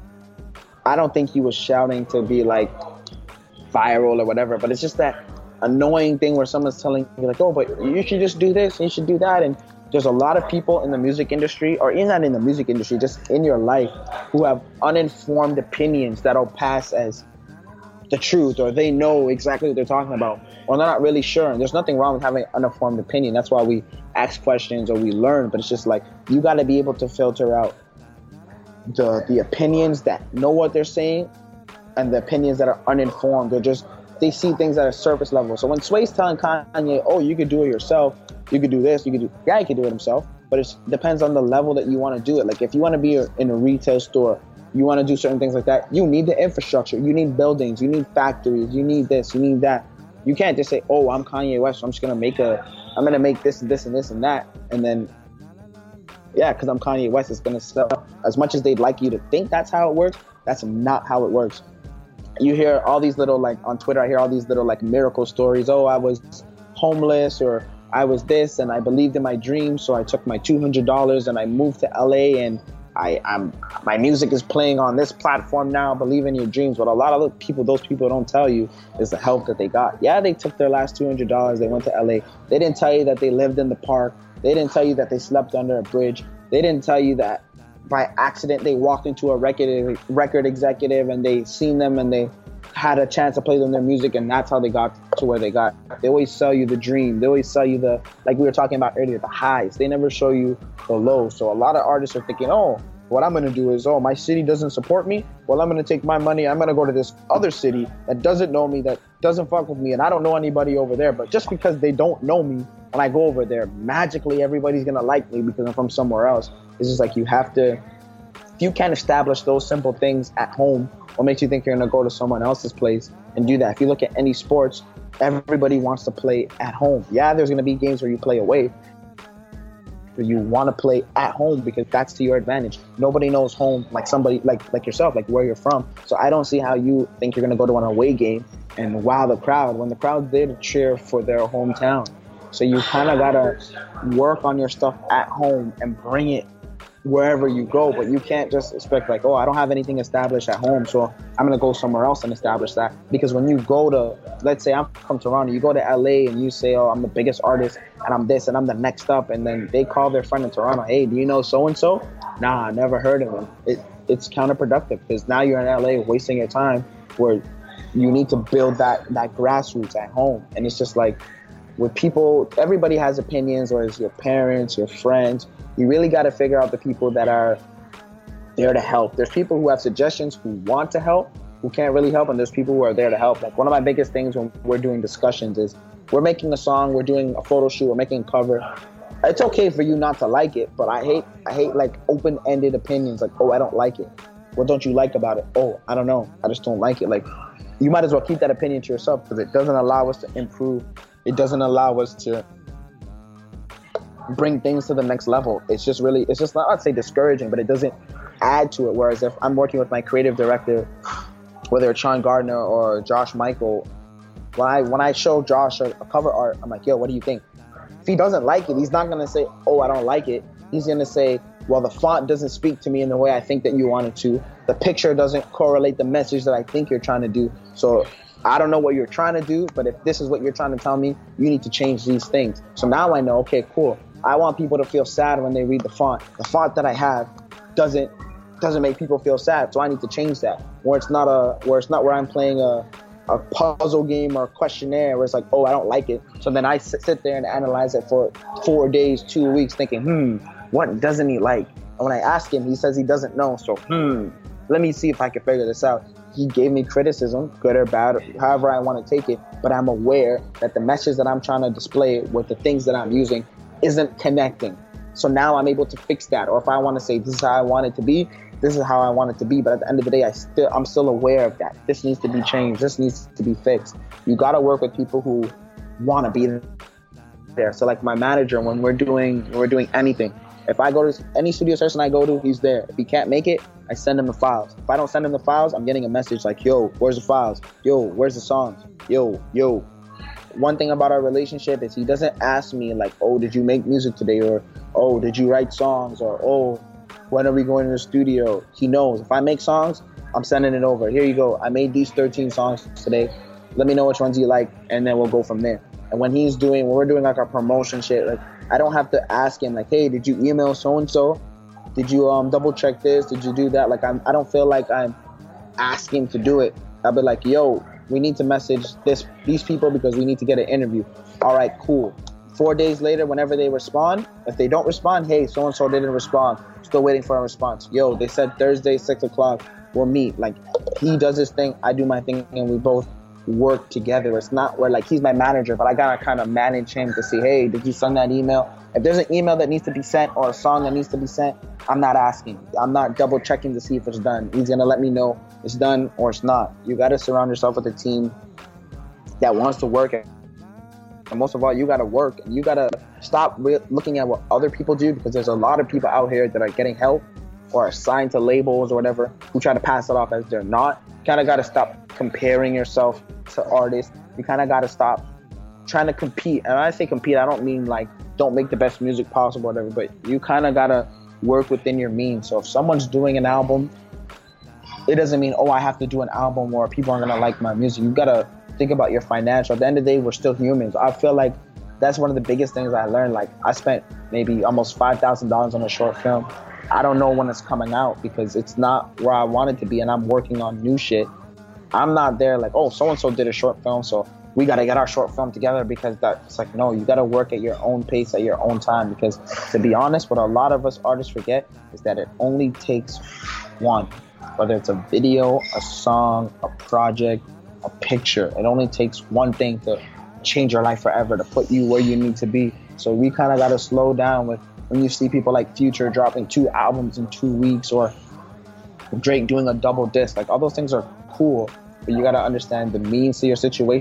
I don't think he was shouting to be like viral or whatever, but it's just that annoying thing where someone's telling you like, oh, but you should just do this, you should do that. And there's a lot of people in the music industry, or even not in the music industry, just in your life, who have uninformed opinions that'll pass as the truth, or they know exactly what they're talking about, or they're not really sure. And there's nothing wrong with having an uninformed opinion. That's why we ask questions or we learn. But it's just like, you got to be able to filter out the the opinions that know what they're saying and the opinions that are uninformed. They're just, they see things at a surface level. So when Sway's telling Kanye, oh, you could do it yourself, you could do this, you could do, yeah, he could do it himself, but it depends on the level that you want to do it. Like if you want to be in a retail store, you want to do certain things like that, you need the infrastructure, you need buildings, you need factories, you need this, you need that. You can't just say, oh, I'm Kanye West, so I'm just going to make a, I'm going to make this and this and this and that. And then, yeah, because I'm Kanye West, it's going to sell. As much as they'd like you to think that's how it works, that's not how it works. You hear all these little, like on Twitter, I hear all these little like miracle stories. Oh, I was homeless, or I was this and I believed in my dreams, so I took my two hundred dollars and I moved to L A and I, I'm my music is playing on this platform now. Believe in your dreams. What a lot of the people, those people don't tell you is the help that they got. Yeah, they took their last two hundred dollars. They went to L A. They didn't tell you that they lived in the park. They didn't tell you that they slept under a bridge. They didn't tell you that by accident they walked into a record record executive and they seen them and they had a chance to play them their music, and that's how they got to where they got. They always sell you the dream. They always sell you the, like we were talking about earlier, the highs. They never show you the lows. So a lot of artists are thinking, oh, what I'm going to do is, oh, my city doesn't support me. Well, I'm going to take my money. I'm going to go to this other city that doesn't know me, that doesn't fuck with me, and I don't know anybody over there. But just because they don't know me, when I go over there, magically everybody's going to like me because I'm from somewhere else. It's just like, you have to, if you can't establish those simple things at home, what makes you think you're going to go to someone else's place and do that? If you look at any sports, everybody wants to play at home. Yeah, there's going to be games where you play away, but you want to play at home because that's to your advantage. Nobody knows home like somebody like like yourself, like where you're from. So I don't see how you think you're going to go to an away game and wow the crowd when the crowd's there to cheer for their hometown. So you kind of got to work on your stuff at home and bring it wherever you go, but you can't just expect like, oh, I don't have anything established at home, so I'm going to go somewhere else and establish that. Because when you go to, let's say I'm from Toronto, you go to L A and you say, oh, I'm the biggest artist and I'm this and I'm the next up, and then they call their friend in Toronto, hey, do you know so-and-so? Nah, I never heard of him. It, it's counterproductive because now you're in L A wasting your time where you need to build that, that grassroots at home. And it's just like, with people, everybody has opinions, or it's your parents, your friends. You really got to figure out the people that are there to help. There's people who have suggestions, who want to help, who can't really help, and there's people who are there to help. Like one of my biggest things when we're doing discussions is we're making a song, we're doing a photo shoot, we're making a cover. It's okay for you not to like it, but I hate I hate like open-ended opinions like, oh, I don't like it. What don't you like about it? Oh, I don't know. I just don't like it. Like, you might as well keep that opinion to yourself because it doesn't allow us to improve. It doesn't allow us to bring things to the next level. It's just really, it's just not, I'd say discouraging, but it doesn't add to it. Whereas if I'm working with my creative director, whether it's Sean Gardner or Josh Michael, when I when I show Josh a, a cover art, I'm like, yo, what do you think? If he doesn't like it, he's not going to say, oh, I don't like it. He's going to say, well, the font doesn't speak to me in the way I think that you want it to. The picture doesn't correlate the message that I think you're trying to do. So I don't know what you're trying to do, but if this is what you're trying to tell me, you need to change these things. So now I know, okay, cool. I want people to feel sad when they read the font. The font that I have doesn't doesn't make people feel sad, so I need to change that. Where it's not a where it's not where I'm playing a a puzzle game or a questionnaire where it's like, oh, I don't like it. So then I sit there and analyze it for four days, two weeks, thinking, hmm, what doesn't he like? And when I ask him, he says he doesn't know. So, hmm, let me see if I can figure this out. He gave me criticism, good or bad, however I want to take it. But I'm aware that the message that I'm trying to display with the things that I'm using isn't connecting. So now I'm able to fix that. Or if I want to say, this is how I want it to be, this is how I want it to be. But at the end of the day, I still, I'm still aware of that. This needs to be changed. This needs to be fixed. You got to work with people who want to be there. So like my manager, when we're doing, when we're doing anything, if I go to any studio session I go to, he's there. If he can't make it, I send him the files. If I don't send him the files, I'm getting a message like, yo, where's the files? Yo, where's the songs? Yo, yo. One thing about our relationship is he doesn't ask me like, oh, did you make music today? Or, oh, did you write songs? Or, oh, when are we going to the studio? He knows. If I make songs, I'm sending it over. Here you go. I made these thirteen songs today. Let me know which ones you like, and then we'll go from there. And when he's doing, when we're doing like our promotion shit, like I don't have to ask him like, hey, did you email so-and-so? Did you um double check this? Did you do that? Like I'm, I don't feel like I'm asking to do it. I'll be like, yo, we need to message this these people because we need to get an interview. All right, cool. Four days later, whenever they respond, if they don't respond, hey, so-and-so didn't respond. Still waiting for a response. Yo, they said Thursday, six o'clock, we'll meet. Like he does his thing, I do my thing, and we both work together. It's not where like he's my manager, but I gotta kind of manage him to see, hey, did you send that email? If there's an email that needs to be sent or a song that needs to be sent, I'm not asking. I'm not double checking to see if it's done. He's gonna let me know it's done or it's not. You gotta surround yourself with a team that wants to work. And most of all, you gotta work, and you gotta stop re- looking at what other people do, because there's a lot of people out here that are getting help or assigned to labels or whatever who try to pass it off as they're not. You kind of got to stop comparing yourself to artists. You kind of got to stop trying to compete. And when I say compete, I don't mean like don't make the best music possible or whatever, but you kind of got to work within your means. So if someone's doing an album, it doesn't mean, oh, I have to do an album or people aren't going to like my music. You got to think about your financial. At the end of the day, we're still humans. I feel like that's one of the biggest things I learned. Like I spent maybe almost five thousand dollars on a short film. I don't know when it's coming out because it's not where I want it to be, and I'm working on new shit. I'm not there like, oh, so-and-so did a short film, so we got to get our short film together, because that's like, no, you got to work at your own pace, at your own time, because to be honest, what a lot of us artists forget is that it only takes one, whether it's a video, a song, a project, a picture. It only takes one thing to change your life forever, to put you where you need to be. So we kind of got to slow down with when you see people like Future dropping two albums in two weeks or Drake doing a double disc. Like all those things are cool, but you got to understand the means to your situation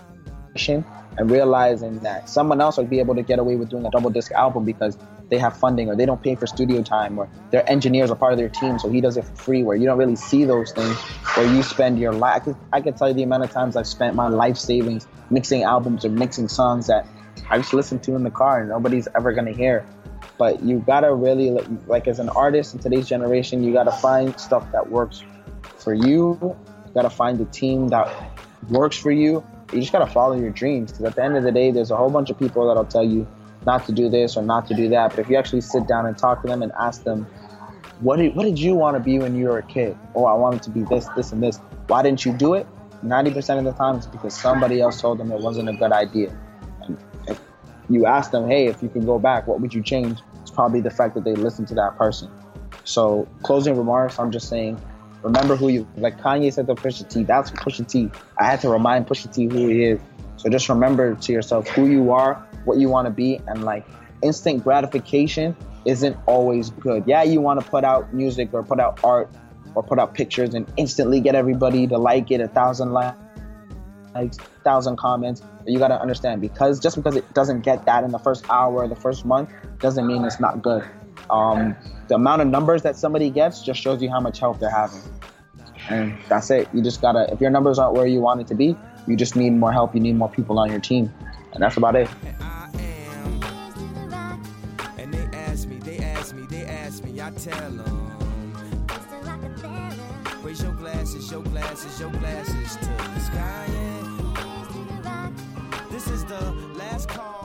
and realizing that someone else would be able to get away with doing a double disc album because they have funding or they don't pay for studio time or their engineers are part of their team, so he does it for free, where you don't really see those things where you spend your life. I can, I can tell you the amount of times I've spent my life savings mixing albums or mixing songs that I just listen to in the car and nobody's ever going to hear. But you got to really, like as an artist in today's generation, you got to find stuff that works for you. You got to find the team that works for you. You just got to follow your dreams, because at the end of the day, there's a whole bunch of people that'll tell you not to do this or not to do that. But if you actually sit down and talk to them and ask them, what did, what did you want to be when you were a kid? Oh, I wanted to be this, this, and this. Why didn't you do it? ninety percent of the time, it's because somebody else told them it wasn't a good idea. And if you ask them, hey, if you could go back, what would you change? It's probably the fact that they listened to that person. So closing remarks, I'm just saying, remember who you, like Kanye said to Pusha T, that's Pusha T. I had to remind Pusha T who he is. So just remember to yourself who you are, what you want to be, and like instant gratification isn't always good. Yeah, you want to put out music or put out art or put out pictures and instantly get everybody to like it, a thousand likes, a thousand comments. But you got to understand, because just because it doesn't get that in the first hour or the first month doesn't mean it's not good. Um, the amount of numbers that somebody gets just shows you how much help they're having. And that's it. You just gotta, if your numbers aren't where you want it to be, you just need more help. You need more people on your team. And that's about it. And they ask me, they ask me, they ask me, I tell them. Raise your glasses, your glasses, your glasses to the sky, yeah. This is the last call.